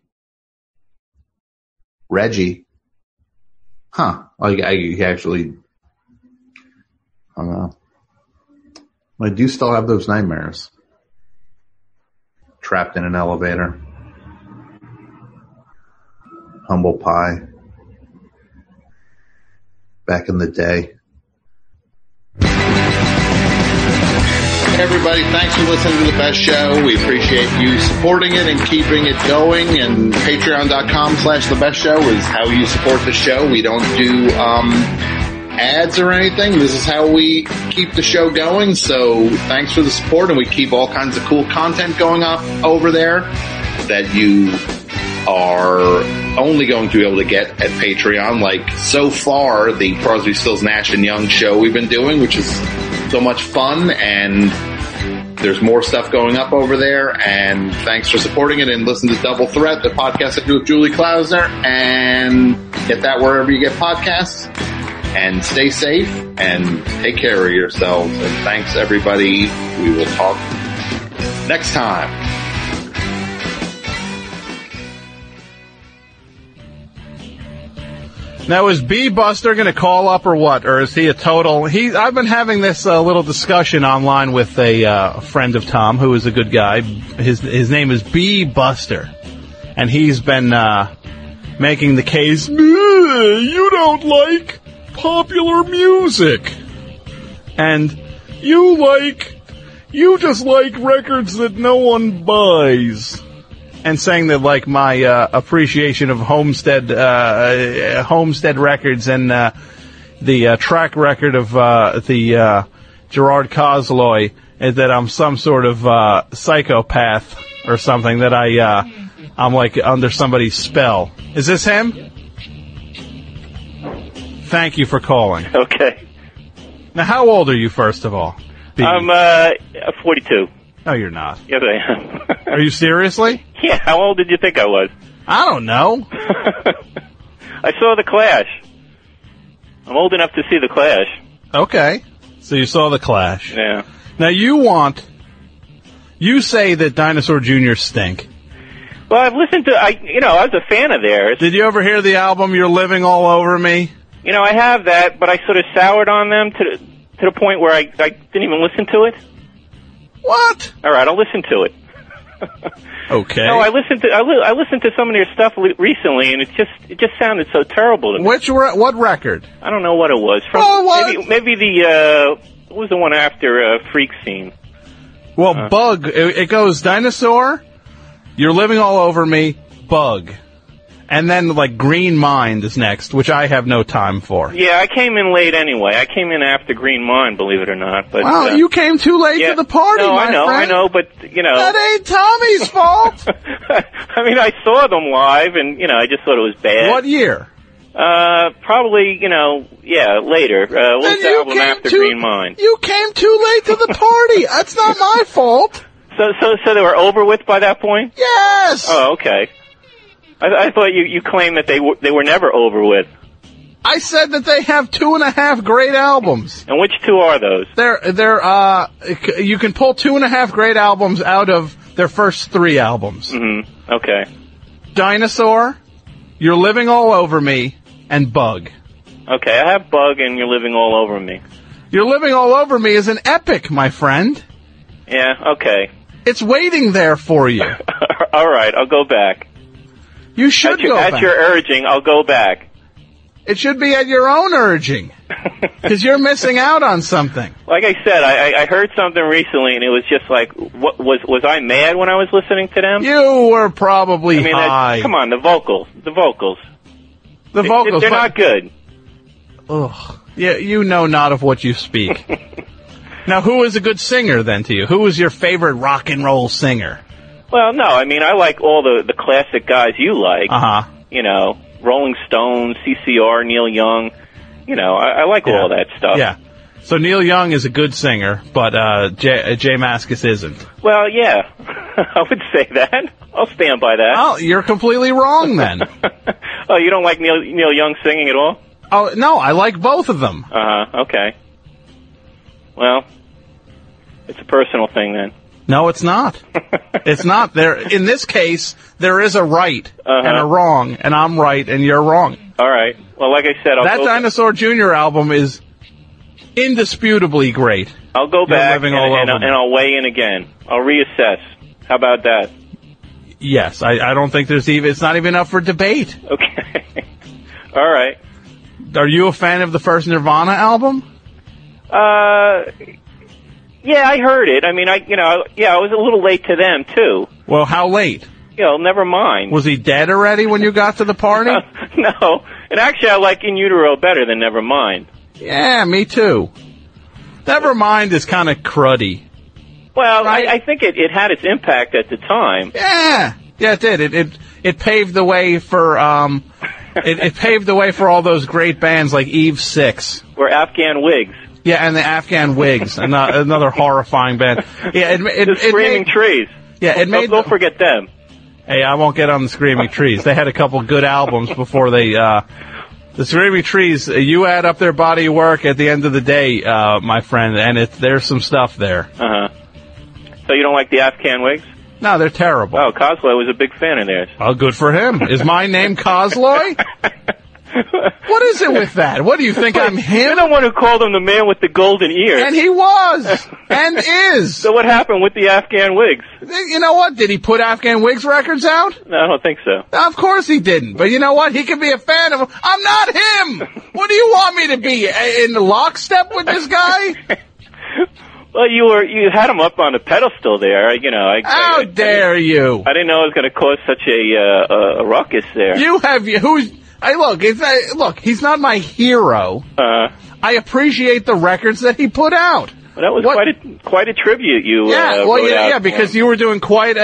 Huh. I actually, I don't know. I do still have those nightmares. Trapped in an elevator. Humble pie. Back in the day. Hey everybody, thanks for listening to The Best Show. We appreciate you supporting it and keeping it going. And patreon.com/The Best Show is how you support the show. We don't do ads or anything. This is how we keep the show going. So thanks for the support, and we keep all kinds of cool content going up over there that you are only going to be able to get at Patreon. Like so far, the Crosby, Stills, Nash & Young show we've been doing, which is so much fun, and there's more stuff going up over there. And thanks for supporting it, and listen to Double Threat, the podcast I do with Julie Klausner, and get that wherever you get podcasts. And stay safe and take care of yourselves. And thanks, everybody. We will talk next time. Now, is B Buster going to call up or what? Or is he a total? I've been having this little discussion online with a friend of Tom who is a good guy. His name is B Buster. And he's been making the case, you don't like popular music, and you just like records that no one buys, and saying that like my appreciation of Homestead records and the track record of the Gerard Kozloy is that I'm some sort of psychopath or something, that I'm like under somebody's spell. Is this him? Thank you for calling. Okay. Now, how old are you, first of all? B? I'm 42. No, you're not. Yes, I am. Are you seriously? Yeah, how old did you think I was? I don't know. I saw The Clash. I'm old enough to see The Clash. Okay. So you saw The Clash. Yeah. Now, you say that Dinosaur Jr. stink. Well, I've listened to, I was a fan of theirs. Did you ever hear the album You're Living All Over Me? I have that, but I sort of soured on them to the point where I didn't even listen to it. What? All right, I'll listen to it. Okay. No, I listened to some of their stuff recently, and it just sounded so terrible to me. What record? I don't know what it was. Maybe the what was the one after Freak Scene? Well, Bug. It goes Dinosaur, You're Living All Over Me, Bug. And then, like, Green Mind is next, which I have no time for. Yeah, I came in late anyway. I came in after Green Mind, believe it or not. But wow, you came too late to the party, my friend. I know, but, That ain't Tommy's fault! I mean, I saw them live, and, I just thought it was bad. What year? Probably, later. What was the album after Green Mind? You came too late to the party! That's not my fault! So they were over with by that point? Yes! Oh, okay. I thought you claimed that they were never over with. I said that they have 2.5 great albums. And which two are those? You can pull 2.5 great albums out of their first 3 albums. Mm-hmm. Okay. Dinosaur, You're Living All Over Me, and Bug. Okay, I have Bug and You're Living All Over Me. You're Living All Over Me is an epic, my friend. Yeah, okay. It's waiting there for you. All right, I'll go back. You should go back. At your urging, I'll go back. It should be at your own urging. Because you're missing out on something. Like I said, I heard something recently, and it was just like, what was I mad when I was listening to them? You were probably high. Come on, the vocals. They're not good. Ugh. Yeah, you know not of what you speak. Now, who is a good singer then to you? Who is your favorite rock and roll singer? Well, no, I mean, I like all the classic guys you like. Uh-huh. You know, Rolling Stones, CCR, Neil Young. You know, I like all that stuff. Yeah. So Neil Young is a good singer, but Jay Mascis isn't. Well, yeah. I would say that. I'll stand by that. Oh, you're completely wrong then. Oh, you don't like Neil Young singing at all? Oh, no, I like both of them. Uh-huh, okay. Well, it's a personal thing then. No, it's not. It's not. In this case, there is a right and a wrong, and I'm right and you're wrong. All right. Well, like I said, that Dinosaur Jr. album is indisputably great. I'll go back and I'll weigh in again. I'll reassess. How about that? Yes, I don't think it's not even up for debate. Okay. All right. Are you a fan of the first Nirvana album? Yeah, I heard it. I mean, I was a little late to them too. Well, how late? Never mind. Was he dead already when you got to the party? No. And actually, I like In Utero better than Nevermind. Yeah, me too. Nevermind is kind of cruddy. Well, right? I think it had its impact at the time. Yeah, it did. It paved the way for it paved the way for all those great bands like Eve 6 or Afghan Wigs. Yeah, and the Afghan Wigs, another horrifying band. Yeah, the Screaming Trees. Yeah, don't forget them. Hey, I won't get on the Screaming Trees. They had a couple good albums before they. The Screaming Trees. You add up their body of work at the end of the day, my friend, and there's some stuff there. Uh huh. So you don't like the Afghan Wigs? No, they're terrible. Oh, Cosloy was a big fan of theirs. Oh, good for him. Is my name Cosloy? What is it with that? What do you think I'm him? You're the one who called him the man with the golden ears. And he was. And is. So what happened with the Afghan Wigs? You know what? Did he put Afghan Wigs records out? No, I don't think so. Of course he didn't. But you know what? He could be a fan of him. I'm not him! What do you want me to be? In lockstep with this guy? Well, you had him up on a pedestal there, How dare you? I didn't know it was going to cause such a ruckus there. Hey, look, he's not my hero. I appreciate the records that he put out. Well, that was quite a tribute you. Because you were doing quite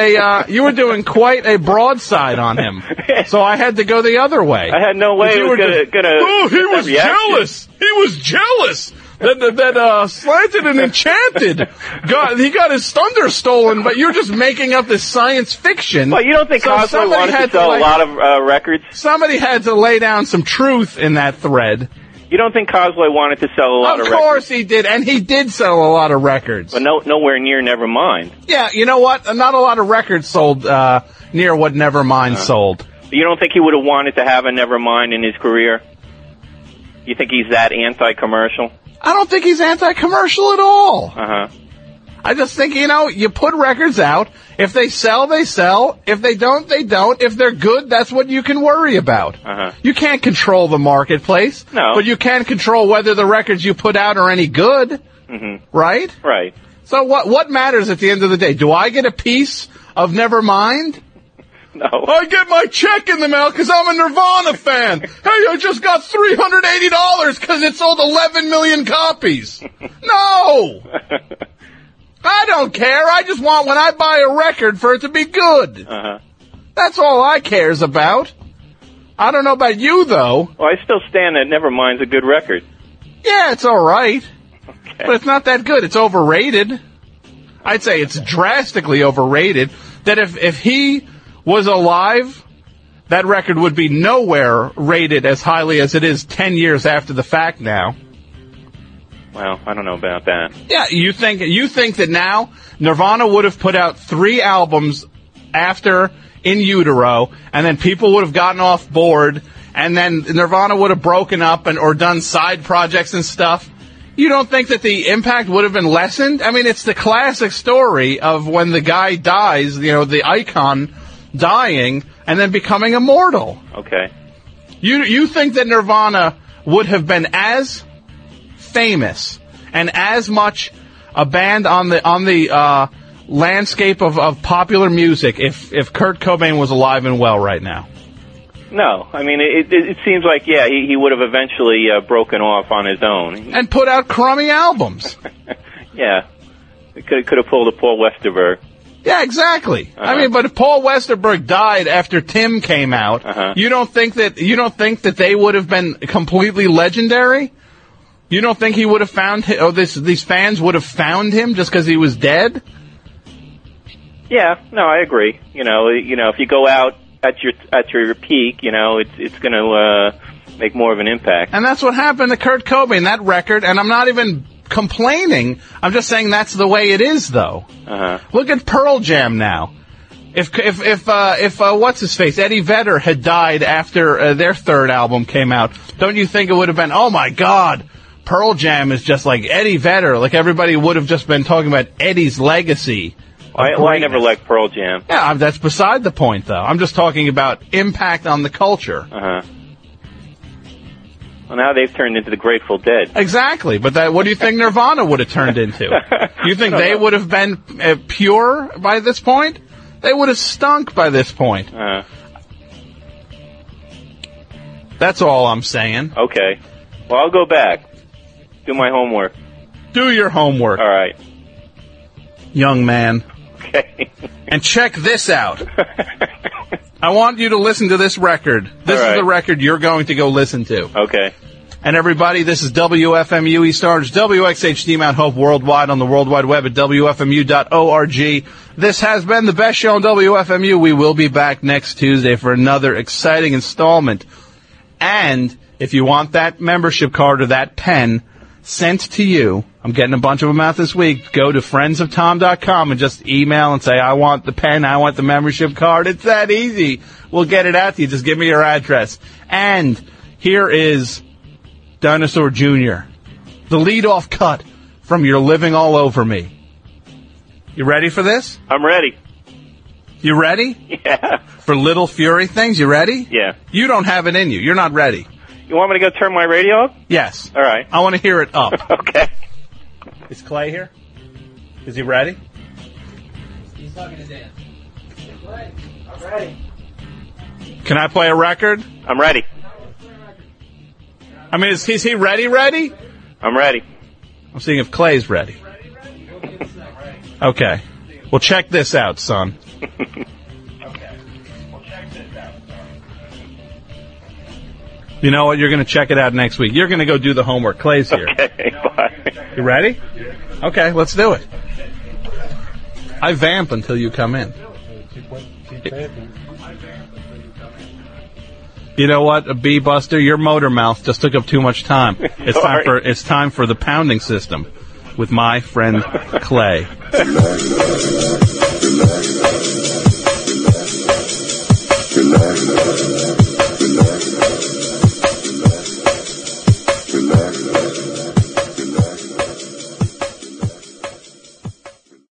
a broadside on him. So I had to go the other way. I had no way it was gonna. Oh, he was jealous. He was jealous. That Slanted and Enchanted he got his thunder stolen, but you're just making up this science fiction. Well, you don't think Cosloy wanted to sell a lot of records? Somebody had to lay down some truth in that thread. You don't think Cosloy wanted to sell a lot of records? Of course he did, and he did sell a lot of records. But nowhere near Nevermind. Yeah, you know what? Not a lot of records sold near what Nevermind sold. You don't think he would have wanted to have a Nevermind in his career? You think he's that anti-commercial? I don't think he's anti-commercial at all. Uh-huh. I just think, you put records out. If they sell, they sell. If they don't, they don't. If they're good, that's what you can worry about. Uh-huh. You can't control the marketplace. No. But you can control whether the records you put out are any good. Mm-hmm. Right? Right. So what matters at the end of the day? Do I get a piece of Nevermind? No. I get my check in the mail because I'm a Nirvana fan. Hey, I just got $380 because it sold 11 million copies. No! I don't care. I just want when I buy a record for it to be good. Uh-huh. That's all I cares about. I don't know about you, though. Well, I still stand that Nevermind's a good record. Yeah, it's all right. Okay. But it's not that good. It's overrated. I'd say it's drastically overrated. That if he was alive, that record would be nowhere rated as highly as it is 10 years after the fact now. Well, I don't know about that. Yeah, you think that now Nirvana would have put out 3 albums after In Utero, and then people would have gotten off board, and then Nirvana would have broken up or done side projects and stuff? You don't think that the impact would have been lessened? I mean, it's the classic story of when the guy dies, the icon dying and then becoming immortal. Okay. You think that Nirvana would have been as famous and as much a band on the landscape of popular music if Kurt Cobain was alive and well right now? No, I mean it seems like he would have eventually broken off on his own and put out crummy albums. Yeah, it could have pulled a Paul Westerberg. Yeah, exactly. I mean, but if Paul Westerberg died after Tim came out, you don't think that they would have been completely legendary? You don't think he would have found these fans would have found him just because he was dead? Yeah, no, I agree. You know, if you go out at your peak, it's going to make more of an impact. And that's what happened to Kurt Cobain, that record, and I'm not even complaining. I'm just saying that's the way it is, though. Look at Pearl Jam now. If what's his face, Eddie Vedder had died after their third album came out, don't you think it would have been, oh my God, Pearl Jam is just like Eddie Vedder, like everybody would have just been talking about Eddie's legacy. I never liked Pearl Jam. Yeah, that's beside the point, though. I'm just talking about impact on the culture. Well, now they've turned into the Grateful Dead. Exactly, but what do you think Nirvana would have turned into? You think they would have been pure by this point? They would have stunk by this point. That's all I'm saying. Okay. Well, I'll go back. Do my homework. Do your homework. All right. Young man. Okay. And check this out. I want you to listen to this record. This is the record you're going to go listen to. Okay. And everybody, this is WFMU East Orange, WXHD Mount Hope worldwide on the World Wide Web at WFMU.org. This has been the best show on WFMU. We will be back next Tuesday for another exciting installment. And if you want that membership card or that pen sent to you, I'm getting a bunch of them out this week, go to friendsoftom.com and just email and say, I want the pen, I want the membership card. It's that easy. We'll get it out to you. Just give me your address. And here is Dinosaur Jr., the lead-off cut from You're Living All Over Me. You ready for this? I'm ready. You ready? Yeah. For Little Fury Things, you ready? Yeah. You don't have it in you. You're not ready. You want me to go turn my radio up? Yes. All right. I want to hear it up. Okay. Is Clay here? Is he ready? He's talking to Dan. Clay, I'm ready. Can I play a record? I'm ready. I mean, is he ready? I'm ready. I'm seeing if Clay's ready. Okay. Well, check this out, son. You know what? You're going to check it out next week. You're going to go do the homework. Clay's here. Okay, bye. You ready? Okay, let's do it. I vamp until you come in. You know what, B Buster, your motor mouth just took up too much time. It's time for the pounding system with my friend Clay. Relax.